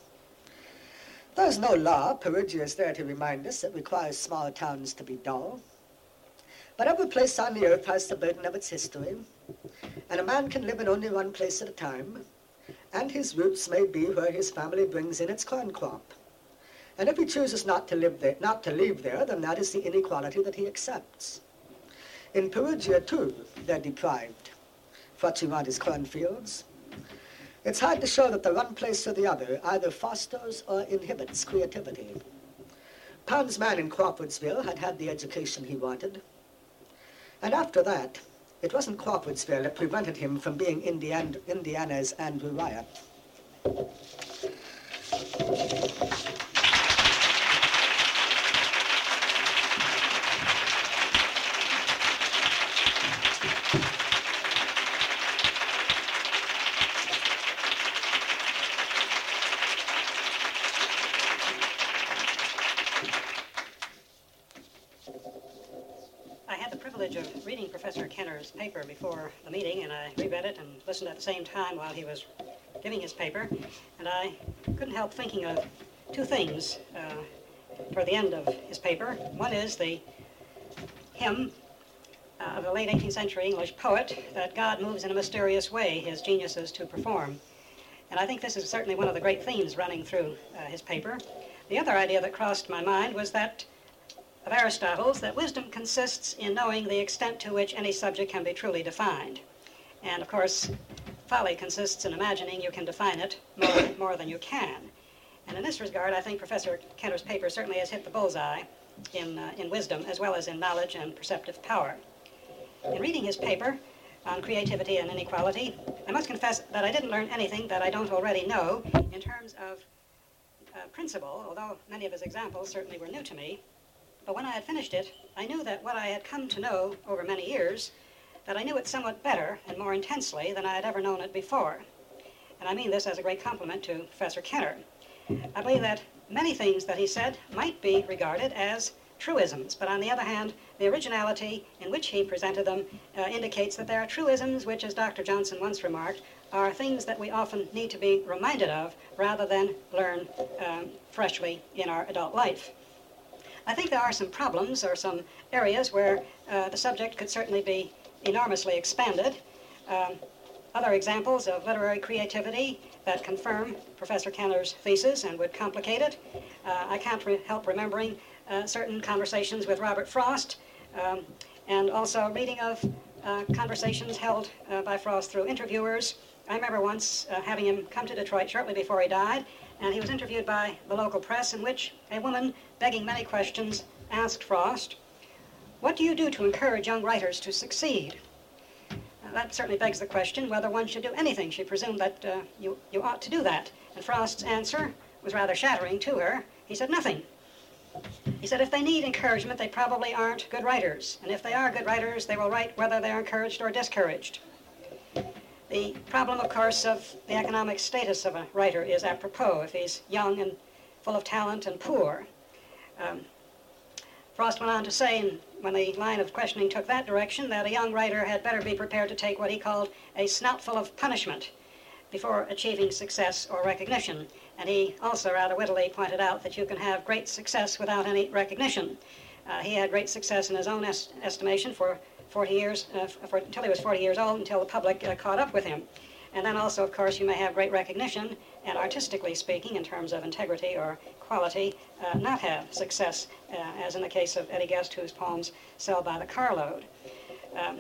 There is no law, Perugia is there to remind us, that requires small towns to be dull. But every place on the earth has the burden of its history, and a man can live in only one place at a time, and his roots may be where his family brings in its corn crop. And if he chooses not to live there, not to leave there, then that is the inequality that he accepts. In Perugia, too, they're deprived. What you want is cornfields. It's hard to show that the one place or the other either fosters or inhibits creativity. Pound's man in Crawfordsville had had the education he wanted. And after that, it wasn't Crawfordsville that prevented him from being Indiana, Indiana's Andrew Ryan. Of reading Professor Kenner's paper before the meeting, and I reread it and listened at the same time while he was giving his paper, and I couldn't help thinking of two things uh, toward the end of his paper. One is the hymn uh, of a late eighteenth century English poet that God moves in a mysterious way his geniuses to perform. And I think this is certainly one of the great themes running through uh, his paper. The other idea that crossed my mind was that of Aristotle's, that wisdom consists in knowing the extent to which any subject can be truly defined. And of course, folly consists in imagining you can define it more, more than you can. And in this regard, I think Professor Kenner's paper certainly has hit the bullseye in, uh, in wisdom as well as in knowledge and perceptive power. In reading his paper on creativity and inequality, I must confess that I didn't learn anything that I don't already know in terms of uh, principle, although many of his examples certainly were new to me. But when I had finished it, I knew that what I had come to know over many years, that I knew it somewhat better and more intensely than I had ever known it before. And I mean this as a great compliment to Professor Kenner. I believe that many things that he said might be regarded as truisms, but on the other hand, the originality in which he presented them uh, indicates that there are truisms which, as Doctor Johnson once remarked, are things that we often need to be reminded of rather than learn um, freshly in our adult life. I think there are some problems or some areas where uh, the subject could certainly be enormously expanded. Um, other examples of literary creativity that confirm Professor Kenner's thesis and would complicate it. Uh, I can't re- help remembering uh, certain conversations with Robert Frost, um, and also reading of uh, conversations held uh, by Frost through interviewers. I remember once uh, having him come to Detroit shortly before he died, and he was interviewed by the local press, in which a woman, begging many questions, asked Frost, "What do you do to encourage young writers to succeed?" Now, that certainly begs the question whether one should do anything. She presumed that uh, you, you ought to do that. And Frost's answer was rather shattering to her. He said, "Nothing." He said, "If they need encouragement, they probably aren't good writers. And if they are good writers, they will write whether they're encouraged or discouraged." The problem, of course, of the economic status of a writer is apropos if he's young and full of talent and poor. Um, Frost went on to say, when the line of questioning took that direction, that a young writer had better be prepared to take what he called a snoutful of punishment before achieving success or recognition. And he also rather wittily pointed out that you can have great success without any recognition. Uh, he had great success in his own est- estimation for forty years, uh, for, until he was forty years old, until the public uh, caught up with him. And then also, of course, you may have great recognition, and artistically speaking, in terms of integrity or quality, uh, not have success, uh, as in the case of Eddie Guest, whose poems sell by the carload. Um,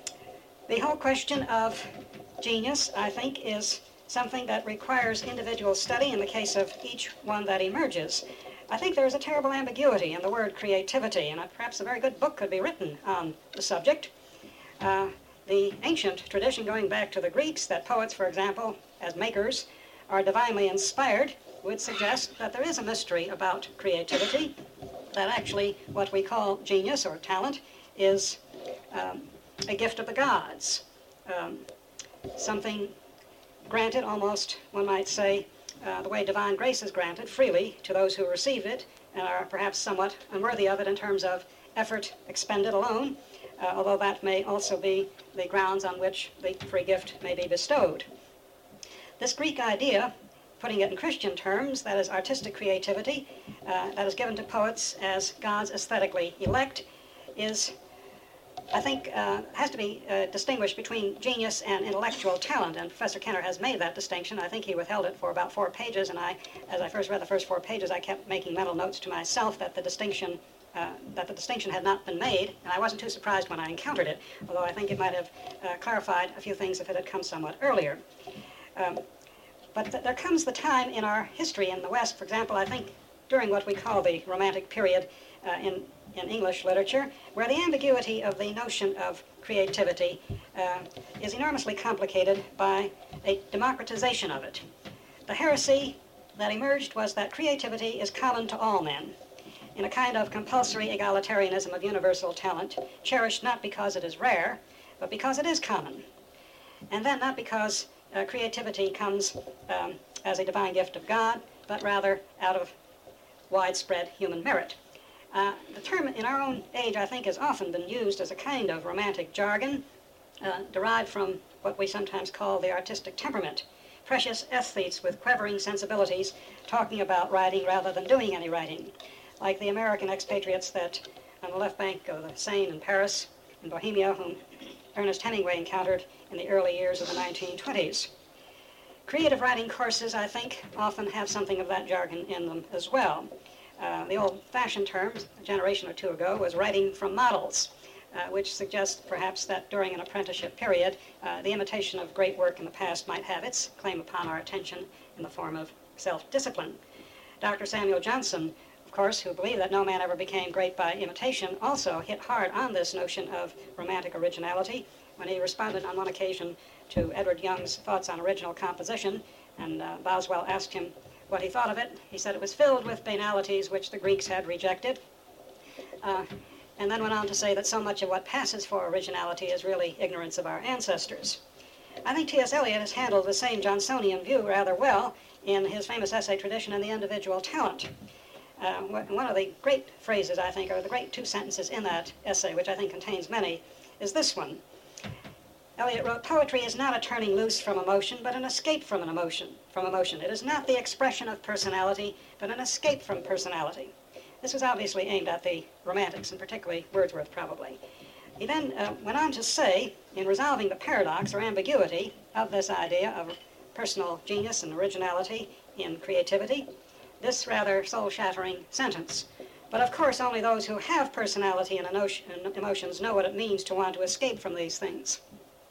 the whole question of genius, I think, is something that requires individual study in the case of each one that emerges. I think there's a terrible ambiguity in the word creativity, and perhaps a very good book could be written on the subject. Uh, the ancient tradition going back to the Greeks, that poets, for example, as makers, are divinely inspired, would suggest that there is a mystery about creativity, that actually what we call genius or talent is um, a gift of the gods, um, something granted almost, one might say, Uh, the way divine grace is granted freely to those who receive it and are perhaps somewhat unworthy of it in terms of effort expended alone, uh, although that may also be the grounds on which the free gift may be bestowed. This Greek idea, putting it in Christian terms, that is artistic creativity, uh, that is given to poets as God's aesthetically elect, is, I think, uh, has to be uh, distinguished between genius and intellectual talent, and Professor Kenner has made that distinction. I think he withheld it for about four pages, and I, as I first read the first four pages, I kept making mental notes to myself that the distinction uh, that the distinction had not been made, and I wasn't too surprised when I encountered it, although I think it might have uh, clarified a few things if it had come somewhat earlier. Um, but th- there comes the time in our history in the West, for example, I think during what we call the Romantic period uh, in, in English literature, where the ambiguity of the notion of creativity uh, is enormously complicated by a democratization of it. The heresy that emerged was that creativity is common to all men, in a kind of compulsory egalitarianism of universal talent, cherished not because it is rare, but because it is common. And then not because uh, creativity comes um, as a divine gift of God, but rather out of widespread human merit. Uh, the term in our own age, I think, has often been used as a kind of romantic jargon, uh, derived from what we sometimes call the artistic temperament. Precious aesthetes with quivering sensibilities talking about writing rather than doing any writing, like the American expatriates that on the left bank of the Seine in Paris, in Bohemia, whom Ernest Hemingway encountered in the early years of the nineteen twenties. Creative writing courses, I think, often have something of that jargon in them as well. Uh, the old-fashioned term, a generation or two ago, was writing from models, uh, which suggests perhaps that during an apprenticeship period, uh, the imitation of great work in the past might have its claim upon our attention in the form of self-discipline. Doctor Samuel Johnson, of course, who believed that no man ever became great by imitation, also hit hard on this notion of romantic originality when he responded on one occasion to Edward Young's thoughts on original composition, and uh, Boswell asked him what he thought of it. He said it was filled with banalities which the Greeks had rejected, uh, and then went on to say that so much of what passes for originality is really ignorance of our ancestors. I think T S Eliot has handled the same Johnsonian view rather well in his famous essay, Tradition and the Individual Talent. Uh, one of the great phrases, I think, or the great two sentences in that essay, which I think contains many, is this one. Eliot wrote, "Poetry is not a turning loose from emotion, but an escape from an emotion. From emotion. It is not the expression of personality, but an escape from personality." This was obviously aimed at the Romantics, and particularly Wordsworth, probably. He then uh, went on to say, in resolving the paradox or ambiguity of this idea of personal genius and originality in creativity, this rather soul-shattering sentence. "But of course, only those who have personality and emotions know what it means to want to escape from these things."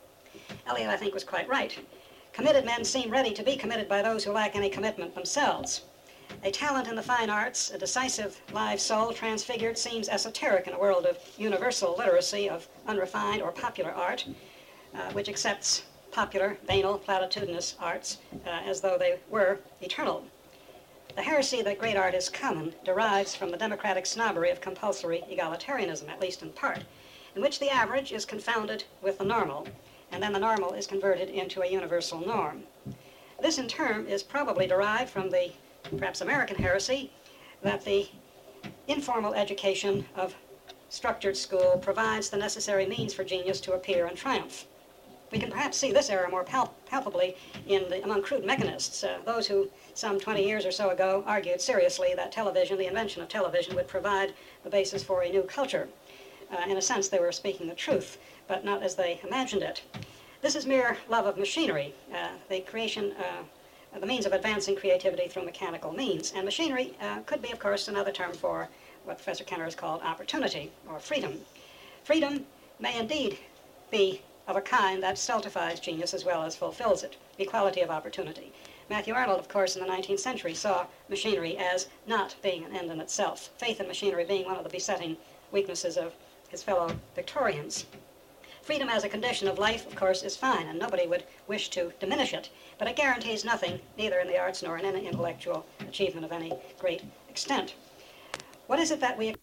Eliot, I think, was quite right. Committed men seem ready to be committed by those who lack any commitment themselves. A talent in the fine arts, a decisive live soul transfigured, seems esoteric in a world of universal literacy of unrefined or popular art, uh, which accepts popular, banal, platitudinous arts uh, as though they were eternal. The heresy that great art is common derives from the democratic snobbery of compulsory egalitarianism, at least in part, in which the average is confounded with the normal, and then the normal is converted into a universal norm. This, in turn, is probably derived from the, perhaps American heresy, that the informal education of structured school provides the necessary means for genius to appear and triumph. We can perhaps see this error more pal palpably in the, among crude mechanists, uh, those who some twenty years or so ago argued seriously that television, the invention of television, would provide the basis for a new culture. Uh, in a sense, they were speaking the truth, but not as they imagined it. This is mere love of machinery, uh, the creation, uh, the means of advancing creativity through mechanical means. And machinery uh, could be, of course, another term for what Professor Kenner has called opportunity, or freedom. Freedom may indeed be of a kind that stultifies genius as well as fulfills it, equality of opportunity. Matthew Arnold, of course, in the nineteenth century saw machinery as not being an end in itself, faith in machinery being one of the besetting weaknesses of his fellow Victorians. Freedom as a condition of life, of course, is fine, and nobody would wish to diminish it, but it guarantees nothing, neither in the arts nor in any intellectual achievement of any great extent. What is it that we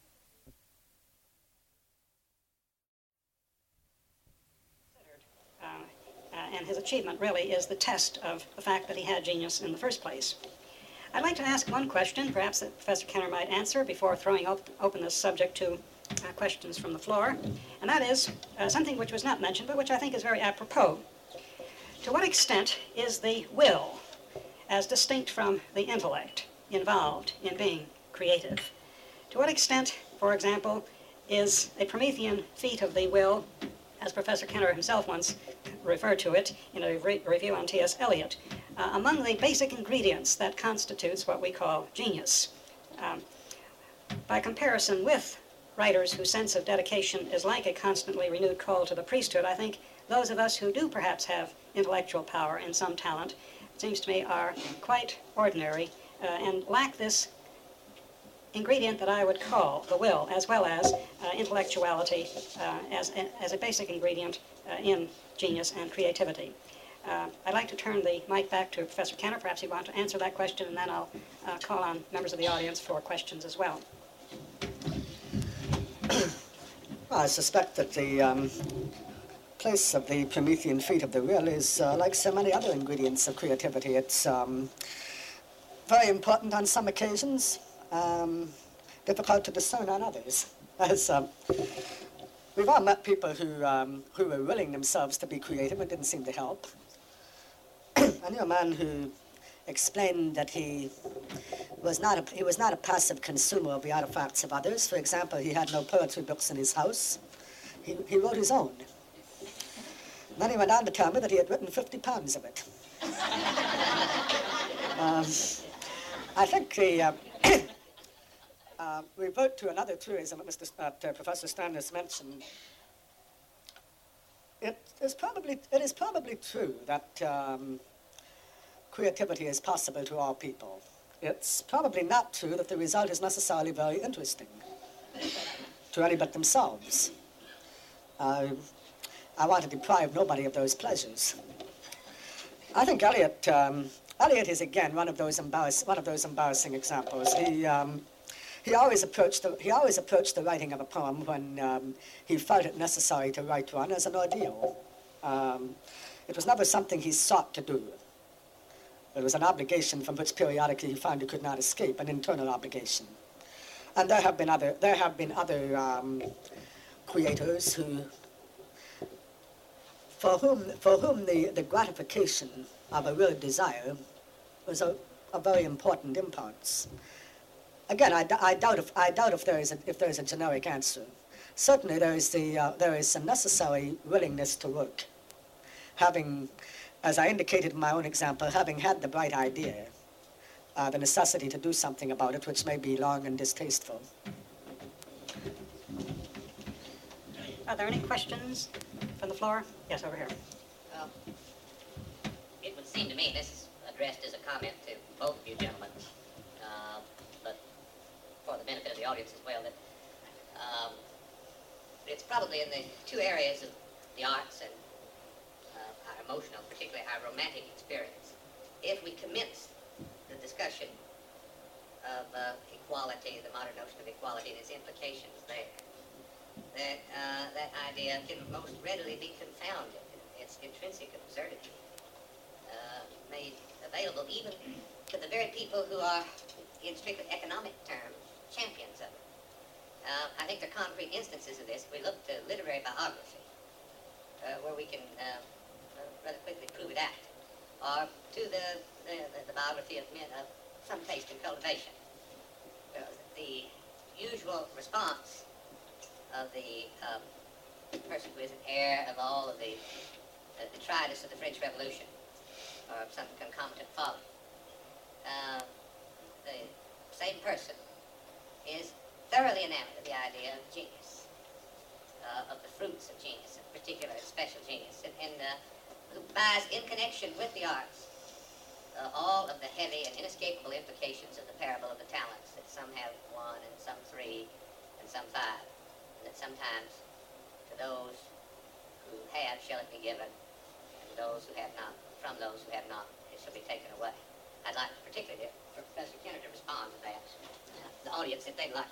uh, uh, and his achievement really is the test of the fact that he had genius in the first place. I'd like to ask one question, perhaps that Professor Kenner might answer before throwing op open this subject to uh, questions from the floor, and that is uh, something which was not mentioned, but which I think is very apropos. To what extent is the will, as distinct from the intellect, involved in being creative? To what extent, for example, is a Promethean feat of the will, as Professor Kenner himself once referred to it in a re review on T S Eliot, uh, among the basic ingredients that constitutes what we call genius? Um, by comparison with writers whose sense of dedication is like a constantly renewed call to the priesthood, I think those of us who do perhaps have intellectual power and some talent, it seems to me, are quite ordinary uh, and lack this ingredient that I would call the will, as well as uh, intellectuality uh, as, as a basic ingredient uh, in genius and creativity. Uh, I'd like to turn the mic back to Professor Kenner. Perhaps you want to answer that question, and then I'll uh, call on members of the audience for questions as well. Well, I suspect that the um, place of the Promethean feat of the will is uh, like so many other ingredients of creativity. It's um, very important on some occasions, um, difficult to discern on others. As um, we've all met people who, um, who were willing themselves to be creative and didn't seem to help. I knew a man who explained that he was not a, he was not a passive consumer of the artifacts of others. For example, he had no poetry books in his house. He, he wrote his own. And then he went on to tell me that he had written fifty pounds of it. um, I think the uh, uh, revert to another truism that, Mister that uh, Professor Standish mentioned. It is probably it is probably true that um, creativity is possible to all people. It's probably not true that the result is necessarily very interesting to any but themselves. Uh, I want to deprive nobody of those pleasures. I think Eliot, um, Eliot is again one of those embarrass, one of those embarrassing examples. He um, he always approached the, he always approached the writing of a poem when um, he felt it necessary to write one as an ordeal. Um, it was never something he sought to do. It was an obligation from which periodically he found he could not escape, an internal obligation. And there have been other there have been other um, creators who. For whom, for whom the, the gratification of a real desire was a, a very important impulse. Again, I, I, doubt if, I doubt if there is a, if there is a generic answer. Certainly there is, the, uh, there is a necessary willingness to work. Having, as I indicated in my own example, having had the bright idea, uh, the necessity to do something about it, which may be long and distasteful. Are there any questions from the floor? Yes, over here. Well, it would seem to me, this is addressed as a comment to both of you gentlemen, uh, but for the benefit of the audience as well, that um, it's probably in the two areas of the arts and uh, our emotional, particularly our romantic experience. If we commence the discussion of uh, equality, the modern notion of equality and its implications there, that uh, that idea can most readily be confounded. Its intrinsic absurdity uh, made available even to the very people who are, in strictly economic terms, champions of it. Uh, I think there are concrete instances of this. If we look to literary biography, uh, where we can uh, rather quickly prove it out, or to the, the, the biography of men of some taste in cultivation. Uh, the usual response of the um, person who is an heir of all of the uh, detritus of the French Revolution, or of some concomitant folly. Uh, the same person is thoroughly enamored of the idea of genius, uh, of the fruits of genius, in particular special genius, and, and uh, who buys in connection with the arts uh, all of the heavy and inescapable implications of the parable of the talents, that some have one and some three and some five. That sometimes to those who have shall it be given, and those who have not, from those who have not, it shall be taken away. I'd like particularly for Professor Kenner to respond to that, uh, the audience, if they'd like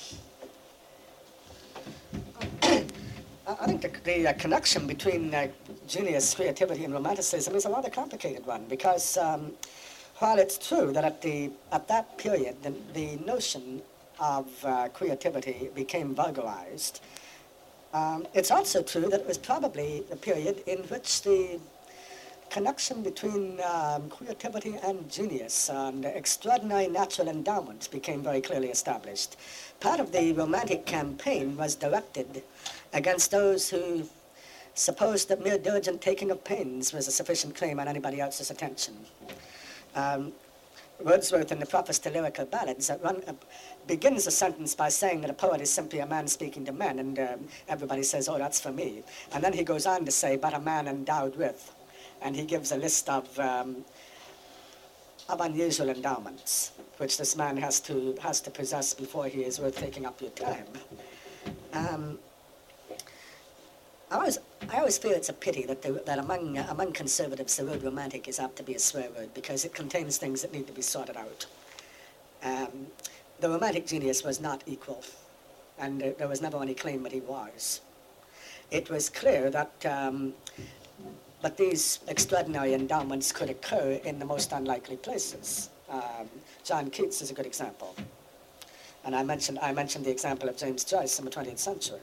to. I think the, the uh, connection between uh, genius, creativity, and romanticism is a rather complicated one, because um, while it's true that at, the, at that period, the, the notion of uh, creativity became vulgarized, um, it's also true that it was probably the period in which the connection between um, creativity and genius and extraordinary natural endowments became very clearly established. Part of the Romantic campaign was directed against those who supposed that mere diligent taking of pains was a sufficient claim on anybody else's attention. Um, Wordsworth, in the Preface to Lyrical Ballads, uh, run, uh, begins a sentence by saying that a poet is simply a man speaking to men, and um, everybody says, oh, that's for me. And then he goes on to say, but a man endowed with. And he gives a list of, um, of unusual endowments. which this man has to has to possess before he is worth taking up your time. Um, I always, I always feel it's a pity that, the, that among, uh, among conservatives the word romantic is apt to be a swear word because it contains things that need to be sorted out. Um, the romantic genius was not equal, and uh, there was never any claim that he was. It was clear that um, but these extraordinary endowments could occur in the most unlikely places. Um, John Keats is a good example. And I mentioned, I mentioned the example of James Joyce in the twentieth century.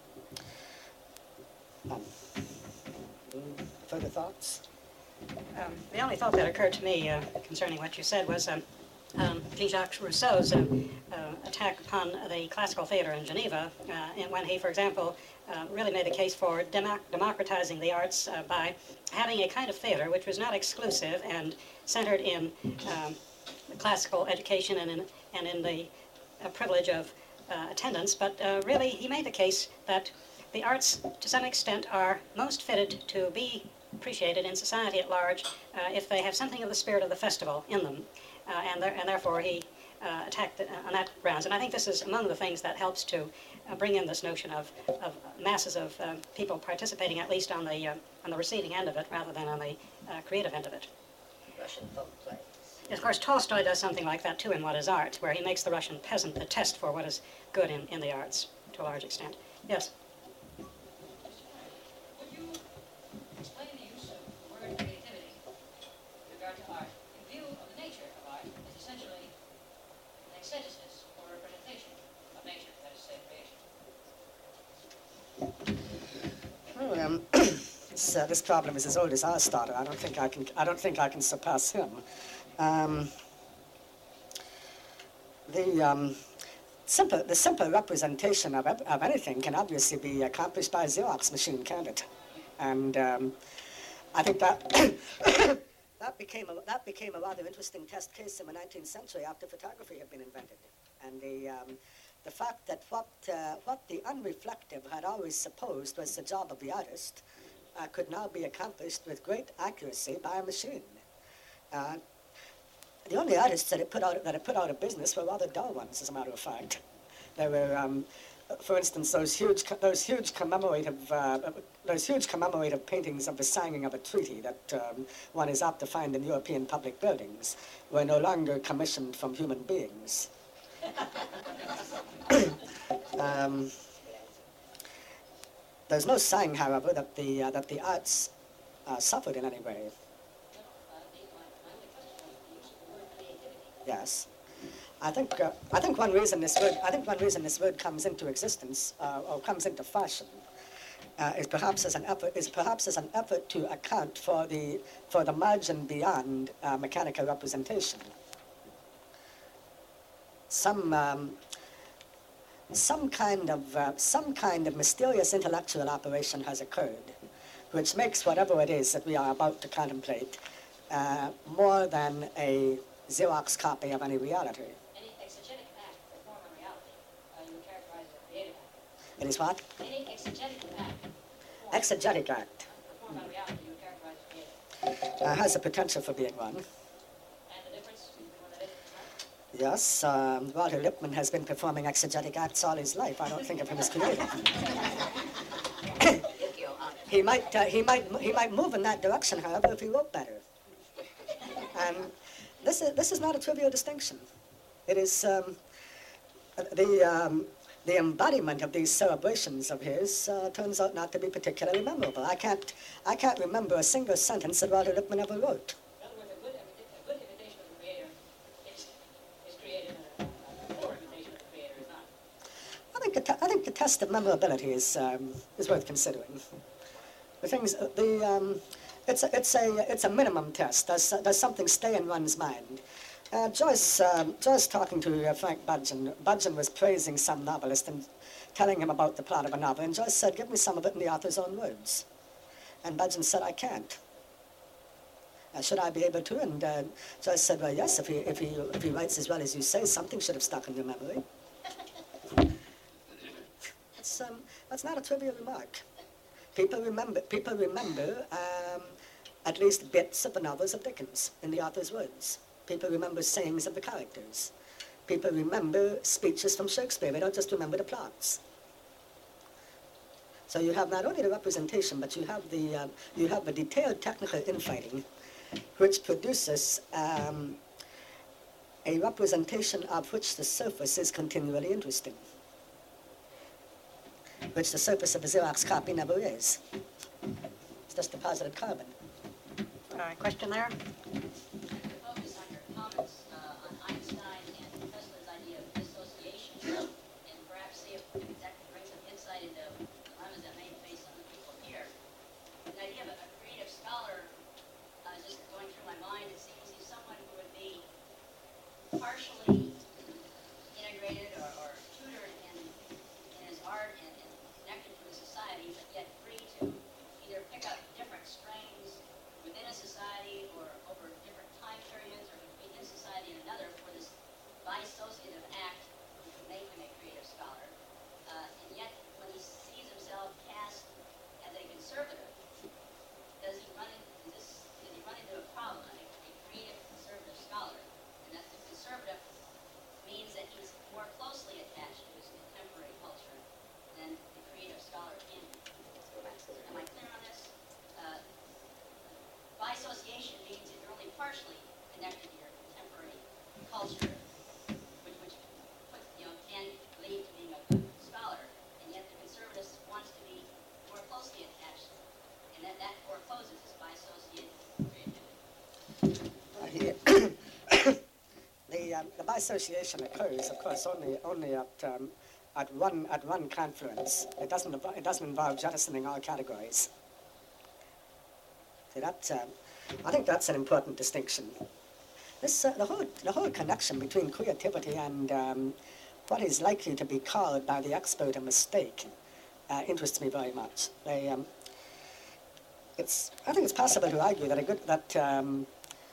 Um, further thoughts? Um, the only thought that occurred to me uh, concerning what you said was um, um, Jean-Jacques Rousseau's uh, uh, attack upon the classical theater in Geneva, uh, and when he, for example, uh, really made the case for democ democratizing the arts uh, by having a kind of theater which was not exclusive and centered in um, classical education and in, and in the uh, privilege of uh, attendance, but uh, really he made the case that the arts, to some extent, are most fitted to be appreciated in society at large uh, if they have something of the spirit of the festival in them, uh, and, there, and therefore he uh, attacked it on that grounds. And I think this is among the things that helps to uh, bring in this notion of, of masses of uh, people participating at least on the, uh, on the receiving end of it rather than on the uh, creative end of it. Russian folk plays. Of course, Tolstoy does something like that too in What is Art, where he makes the Russian peasant the test for what is good in, in the arts to a large extent. Yes? Explain the use of the word creativity with regard to art in view of the nature of art is essentially an exegesis or representation of nature, that is to say, creation. Well, um, this, uh, this problem is as old as Aristotle. I don't think I can. I don't think I can surpass him. Um, the um, simple, the simple representation of of anything can obviously be accomplished by a Xerox machine, can't it? And um, I think that that became a, that became a rather interesting test case in the nineteenth century after photography had been invented, and the um, the fact that what uh, what the unreflective had always supposed was the job of the artist uh, could now be accomplished with great accuracy by a machine. Uh, the only artists that it put out that it put out of business were rather dull ones, as a matter of fact. There were. Um, For instance, those huge, those huge commemorative, uh, those huge commemorative paintings of the signing of a treaty that um, one is apt to find in European public buildings were no longer commissioned from human beings. um, there's no sign, however, that the uh, that the arts uh, suffered in any way. Yes. I think uh, I think one reason this word I think one reason this word comes into existence uh, or comes into fashion uh, is perhaps as an effort is perhaps as an effort to account for the for the margin beyond uh, mechanical representation. Some um, some kind of uh, some kind of mysterious intellectual operation has occurred, which makes whatever it is that we are about to contemplate uh, more than a Xerox copy of any reality. It is what? Any exegetic act. Exegetic act. Performed on reality, you would characterize as creative. Uh, has the potential for being one. And the difference between one and it? Yes, um, Walter Lippmann has been performing exegetic acts all his life. I don't think of him as creative. he might, uh, he might, he might move in that direction, however, if he wrote better. And this is this is not a trivial distinction. It is um, the. Um, The embodiment of these celebrations of his uh, turns out not to be particularly memorable. I can't, I can't remember a single sentence that Walter Lippmann ever wrote. In other words, a good, a good imitation of the creator is, is creative, and a poor imitation of the creator is not. I think the, te I think the test of memorability is um, is worth considering. The things, the um, it's a, it's a it's a minimum test. Does does something stay in one's mind? Uh, Joyce, um, Joyce talking to uh, Frank Budgeon, Budgeon was praising some novelist and telling him about the plot of a novel, and Joyce said, give me some of it in the author's own words. And Budgeon said, I can't. Uh, should I be able to? And uh, Joyce said, well, yes, if he, if, he, if he writes as well as you say, something should have stuck in your memory. That's, um, that's not a trivial remark. People remember, people remember um, at least bits of the novels of Dickens in the author's words. People remember sayings of the characters. People remember speeches from Shakespeare. They don't just remember the plots. So you have not only the representation, but you have the, uh, you have the detailed technical infighting, which produces um, a representation of which the surface is continually interesting, which the surface of a Xerox copy never is. It's just deposited carbon. Uh, question there? Focus on your comments uh, on Einstein and Tesla's idea of dissociation, and perhaps see if that can bring some insight into dilemmas that may face some of the people here. The idea of a, a creative scholar uh, is just going through my mind. It seems he's someone who would be partially integrated or, or tutored in, in his art and, and connected to the society, but yet free to either pick up different strains within a society or over different time periods or within society and another for this bisociative act which would make him a creative scholar. Uh, and yet, when he sees himself cast as a conservative, does he run into, is this, does he run into a problem, a, a creative conservative scholar? And that the conservative means that he's more closely attached to his contemporary culture than the creative scholar can be. Am I clear on this? Uh, Bisociation means that you're only partially connected to your contemporary culture, which, which put, you know, can lead to being a good scholar, and yet the conservative wants to be more closely attached, and that, that forecloses this bisociated creativity. Uh, the, um, the bisociation occurs, of course, only only at um, at one at one confluence. It doesn't it doesn't involve jettisoning all categories. See, that, um, I think that's an important distinction. This, uh, the, whole, the whole connection between creativity and um, what is likely to be called by the expert a mistake uh, interests me very much. They, um, it's, I think it's possible to argue that, a good, that um,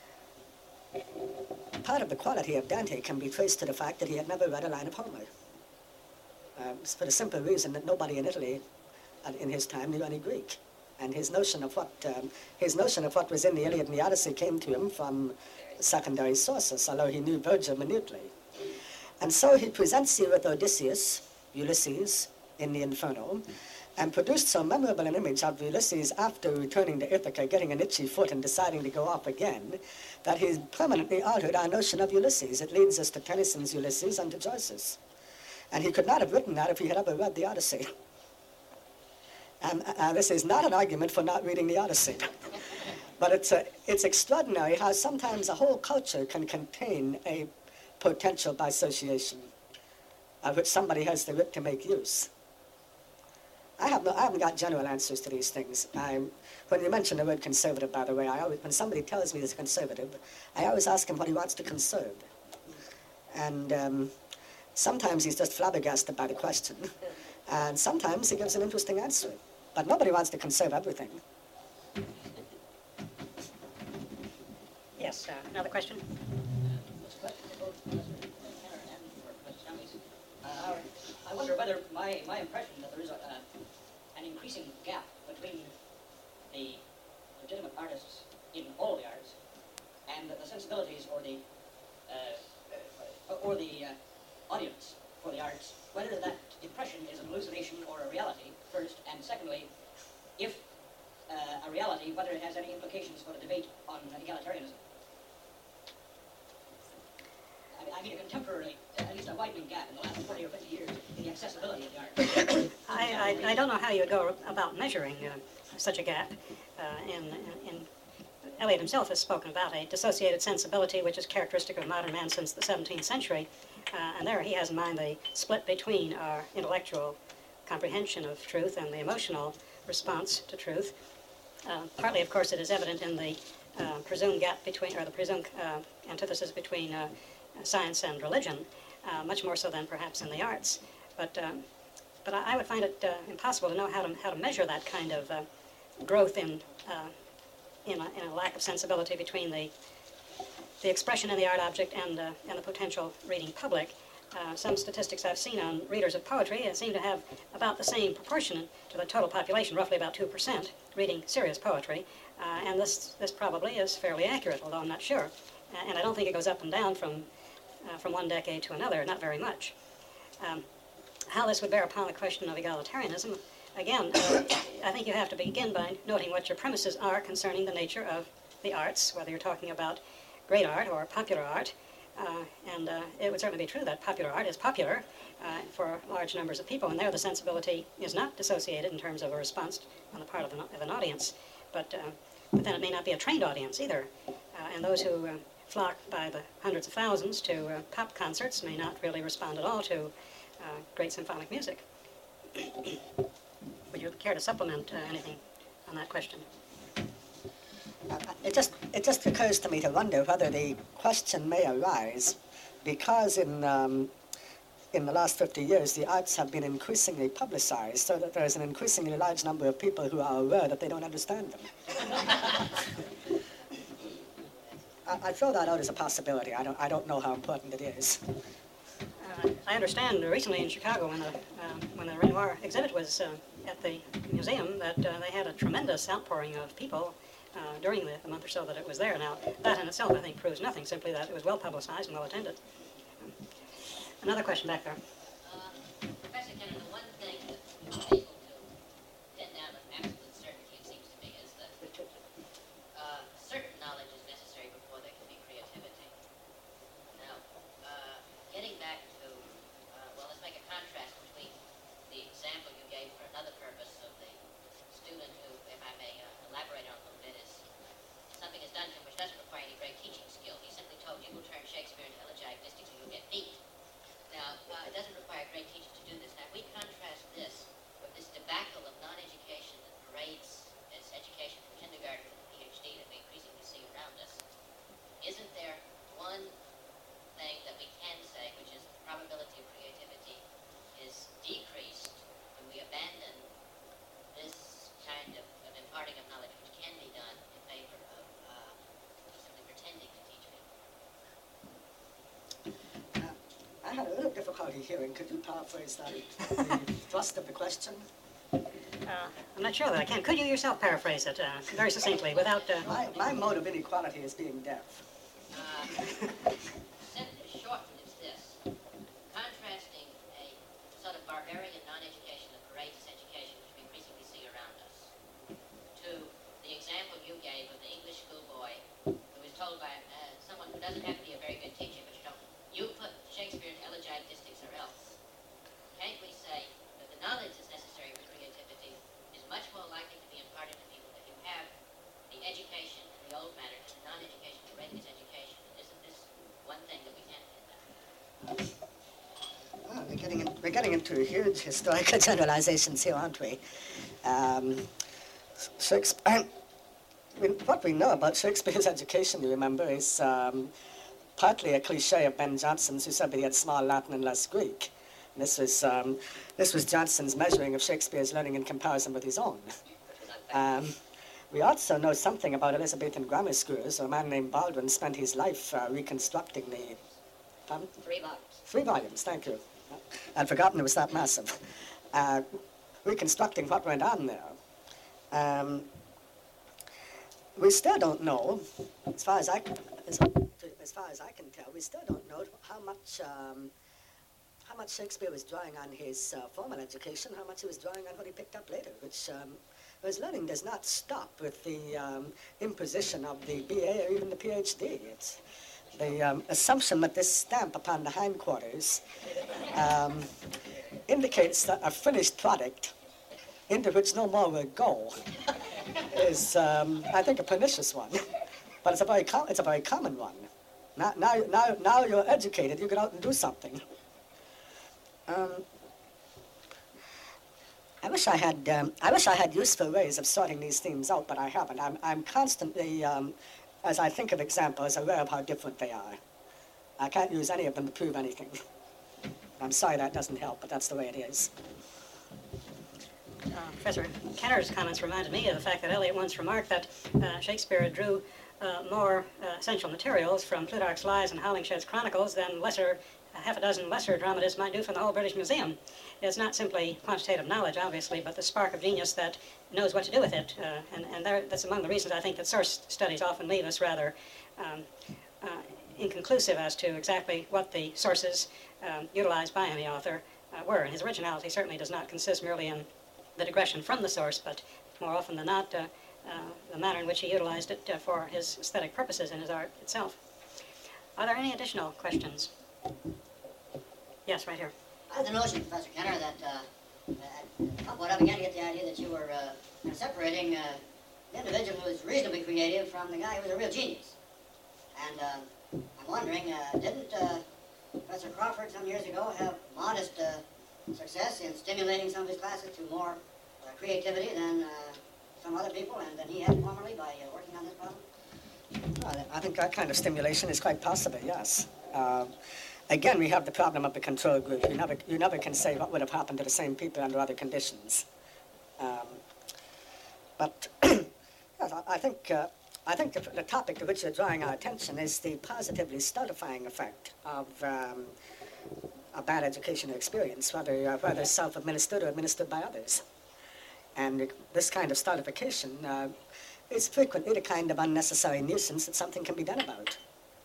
part of the quality of Dante can be traced to the fact that he had never read a line of Homer. Um, for the simple reason that nobody in Italy uh, in his time knew any Greek. And his notion of what um, his notion of what was in the Iliad and the Odyssey came to him from secondary sources, although he knew Virgil minutely. And so he presents you with Odysseus, Ulysses, in the Inferno, and produced so memorable an image of Ulysses after returning to Ithaca, getting an itchy foot and deciding to go off again, that he's permanently altered our notion of Ulysses. It leads us to Tennyson's Ulysses and to Joyce's. And he could not have written that if he had ever read the Odyssey. And uh, this is not an argument for not reading the Odyssey. But it's, uh, it's extraordinary how sometimes a whole culture can contain a potential bisociation of which somebody has the wit to make use. I, have no, I haven't got general answers to these things. I, when you mention the word conservative, by the way, I always, when somebody tells me he's a conservative, I always ask him what he wants to conserve. And um, sometimes he's just flabbergasted by the question, and sometimes he gives an interesting answer. But nobody wants to conserve everything. Yes, uh, another question? Uh, I wonder whether my, my impression that there is a, uh, an increasing gap between the legitimate artists in all the arts and the sensibilities or the uh, or the uh, audience for the arts, whether that impression is an hallucination or a reality, first, and secondly, if uh, a reality, whether it has any implications for the debate on egalitarianism. I mean, I mean a contemporary, at least a widening gap in the last forty or fifty years in the accessibility of the arts. I, I, I don't know how you would go about measuring uh, such a gap. Uh, in, in, in Eliot himself has spoken about a dissociated sensibility which is characteristic of modern man since the seventeenth century. Uh, and there he has in mind the split between our intellectual comprehension of truth and the emotional response to truth. Uh, partly, of course, it is evident in the uh, presumed gap between, or the presumed uh, antithesis between uh, science and religion, uh, much more so than perhaps in the arts. But, um, but I, I would find it uh, impossible to know how to, how to measure that kind of uh, growth in, uh, in, a, in a lack of sensibility between the the expression in the art object and, uh, and the potential reading public. Uh, some statistics I've seen on readers of poetry uh, seem to have about the same proportion to the total population, roughly about two percent, reading serious poetry. Uh, and this, this probably is fairly accurate, although I'm not sure. and I don't think it goes up and down from, uh, from one decade to another, not very much. Um, how this would bear upon the question of egalitarianism, again, uh, I think you have to begin by noting what your premises are concerning the nature of the arts, whether you're talking about great art or popular art. Uh, and uh, it would certainly be true that popular art is popular uh, for large numbers of people, and there the sensibility is not dissociated in terms of a response on the part of an, of an audience. But, uh, but then it may not be a trained audience either. Uh, and those who uh, flock by the hundreds of thousands to uh, pop concerts may not really respond at all to uh, great symphonic music. Would you care to supplement uh, anything on that question? Uh, it just it just occurs to me to wonder whether the question may arise because in um, in the last fifty years the arts have been increasingly publicized, so that there is an increasingly large number of people who are aware that they don't understand them. I, I throw that out as a possibility. I don't I don't know how important it is. Uh, I understand recently in Chicago when the um, when the Renoir exhibit was uh, at the museum that uh, they had a tremendous outpouring of people Uh, during the, the month or so that it was there. Now, that in itself, I think, proves nothing, simply that it was well publicized and well attended. Um, another question back there. Uh, Professor Kenner, the one thing that we were able to pin down with absolute certainty, it seems to me, is that uh, certain knowledge is necessary before there can be creativity. Now, uh, getting back to, uh, well, let's make a contrast between the example you gave for another purpose of the student who, if I may uh, elaborate on a little bit, is something is done to him which doesn't require any great teaching skill. He's simply told, you will turn Shakespeare into elegiac distichs or you'll get beat. Now, uh, it doesn't require great teachers to do this. Now, we contrast this with this debacle of non-education that parades as education from kindergarten to the PhD that we increasingly see around us. Isn't there one thing that we can say, which is the probability of creativity is decreased when we abandon this kind of, of imparting of knowledge, which can be done in favor of uh, simply pretending to teach people? Uh, I had a little difficulty hearing. Could you paraphrase that, the thrust of the question? Uh, I'm not sure that I can. Could you yourself paraphrase it uh, very succinctly without... Uh, My, my mode of inequality is being deaf. Uh, simply shortened, it's this. Contrasting a sort of barbarian non-education that parades as education, which we increasingly see around us, to the example you gave of the English schoolboy who is told by uh, someone who doesn't have to be a very good teacher, but you don't, you put Shakespeare into elegiac distichs or else. Can't we say that the knowledge that's necessary for creativity is much more likely to be imparted to people if you have the education in the old manner and the non-education parading as education? Isn't this one thing that we can pin down? Well, we're getting, in, we're getting into huge historical generalizations here, aren't we? Um, Shakespeare, I mean, what we know about Shakespeare's education, you remember, is um, partly a cliche of Ben Jonson's, who said that he had small Latin and less Greek. And this was um, this was Jonson's measuring of Shakespeare's learning in comparison with his own. Um, we also know something about Elizabethan grammar schools. A man named Baldwin spent his life uh, reconstructing the... Pardon? Three volumes. Three volumes, thank you. I'd forgotten it was that massive. Uh, reconstructing what went on there. Um, we still don't know, as far as I can, as, as far as I can tell, we still don't know how much um, how much Shakespeare was drawing on his uh, formal education, how much he was drawing on what he picked up later, which um, his learning does not stop with the um, imposition of the B A or even the PhD. It's the um, assumption that this stamp upon the hindquarters um, indicates that a finished product into which no more will go is, um, I think, a pernicious one. But it's a very com it's a very common one. Now, now, now, now you're educated, you get out and do something. Um, I wish I had. Um, I wish I had useful ways of sorting these themes out, but I haven't. I'm, I'm constantly, um, as I think of examples, aware of how different they are. I can't use any of them to prove anything. I'm sorry that doesn't help, but that's the way it is. Uh, Professor Kenner's comments reminded me of the fact that Eliot once remarked that uh, Shakespeare drew uh, more uh, essential materials from Plutarch's Lies and Holingshed's Chronicles than lesser, uh, half a dozen lesser dramatists might do from the whole British Museum. It's not simply quantitative knowledge, obviously, but the spark of genius that knows what to do with it. Uh, and and there, that's among the reasons I think that source studies often leave us rather um, uh, inconclusive as to exactly what the sources um, utilized by any author uh, were. And his originality certainly does not consist merely in the digression from the source, but more often than not, uh, uh, the manner in which he utilized it uh, for his aesthetic purposes in his art itself. Are there any additional questions? Yes, right here. I had the notion, Professor Kenner, that uh, uh, what I began to get the idea that you were uh, kind of separating uh, the individual who was reasonably creative from the guy who was a real genius. And uh, I'm wondering, uh, didn't uh, Professor Crawford some years ago have modest uh, success in stimulating some of his classes to more uh, creativity than uh, some other people, and than he had formerly by uh, working on this problem? Well, I think that kind of stimulation is quite possible, yes. Uh, again, we have the problem of the control group. You never, you never can say what would have happened to the same people under other conditions. Um, but yes, I, I think, uh, I think the, the topic to which you're drawing our attention is the positively stultifying effect of um, a bad educational experience, whether, uh, whether self-administered or administered by others. And this kind of stultification uh, is frequently the kind of unnecessary nuisance that something can be done about.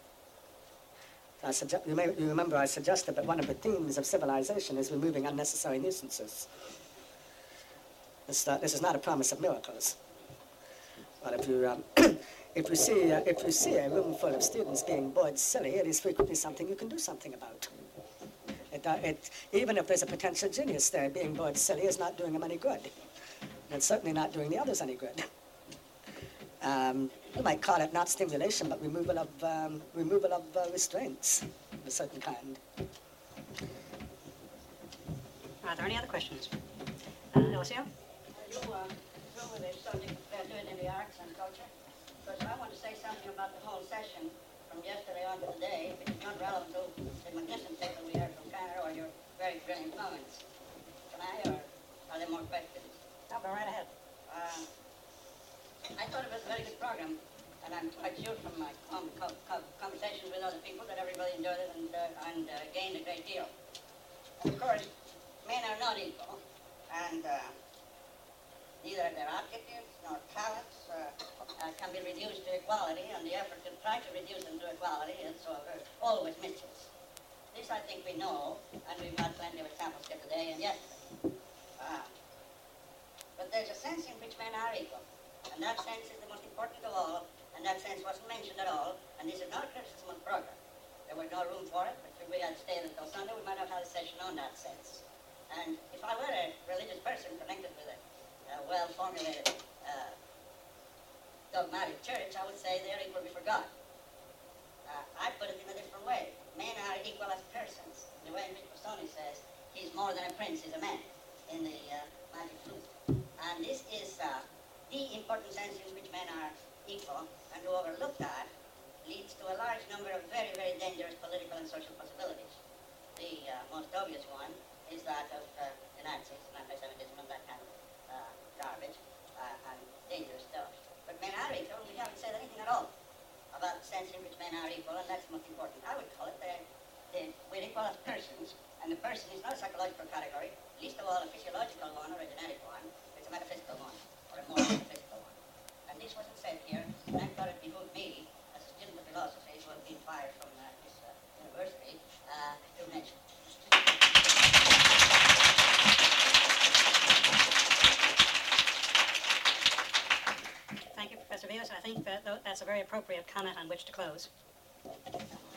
I suggest, you, may, you remember I suggested that one of the themes of civilization is removing unnecessary nuisances. This, uh, this is not a promise of miracles. But if you, um, if, you see, uh, if you see a room full of students being bored silly, it is frequently something you can do something about. It, uh, it, even if there's a potential genius there, being bored silly is not doing them any good. And it's certainly not doing the others any good. Um, you might call it not stimulation, but removal of, um, removal of uh, restraints of a certain kind. Are there any other questions? Uh, Alicia? Are you uh, through with the subject of doing in the arts and culture? Because I want to say something about the whole session from yesterday on to today, which is not relevant to the magnificent paper we heard from Kenner or your very brilliant comments. Can I, or are there more questions? I'll go right ahead. Uh, I thought it was a very good program, and I'm quite sure from my com com com conversations with other people that everybody enjoyed it and, uh, and uh, gained a great deal. And of course, men are not equal, and uh, neither their aptitudes nor talents uh, uh, can be reduced to equality, and the effort to try to reduce them to equality is uh, always mischievous. This I think we know, and we've had plenty of examples here today and yesterday. Uh, but there's a sense in which men are equal. And that sense is the most important of all, and that sense wasn't mentioned at all, and this is not a criticism of the program. There was no room for it, but if we had stayed until Sunday, we might have had a session on that sense. And if I were a religious person connected with a uh, well-formulated uh, dogmatic church, I would say they're equal before God. Uh, I put it in a different way. Men are equal as persons. The way in which Busoni says, he's more than a prince, he's a man, in the uh, Magic Flute. And this is uh, the important sense in which men are equal, and to overlook that leads to a large number of very, very dangerous political and social possibilities. The uh, most obvious one is that of uh, the Nazis, anti-Semitism, and that kind of uh, garbage, uh, and dangerous stuff. But men are equal, and we haven't said anything at all about the sense in which men are equal, and that's most important. I would call it the, the, we're equal as persons, and the person is not a psychological category, least of all a physiological one or a genetic one. It's a metaphysical one, or a more metaphysical one. And this wasn't said here, and I thought it behooved me, as a student of philosophy who have been fired from uh, this uh, university, uh, to mention. Thank you, Professor Vivas. I think that that's a very appropriate comment on which to close.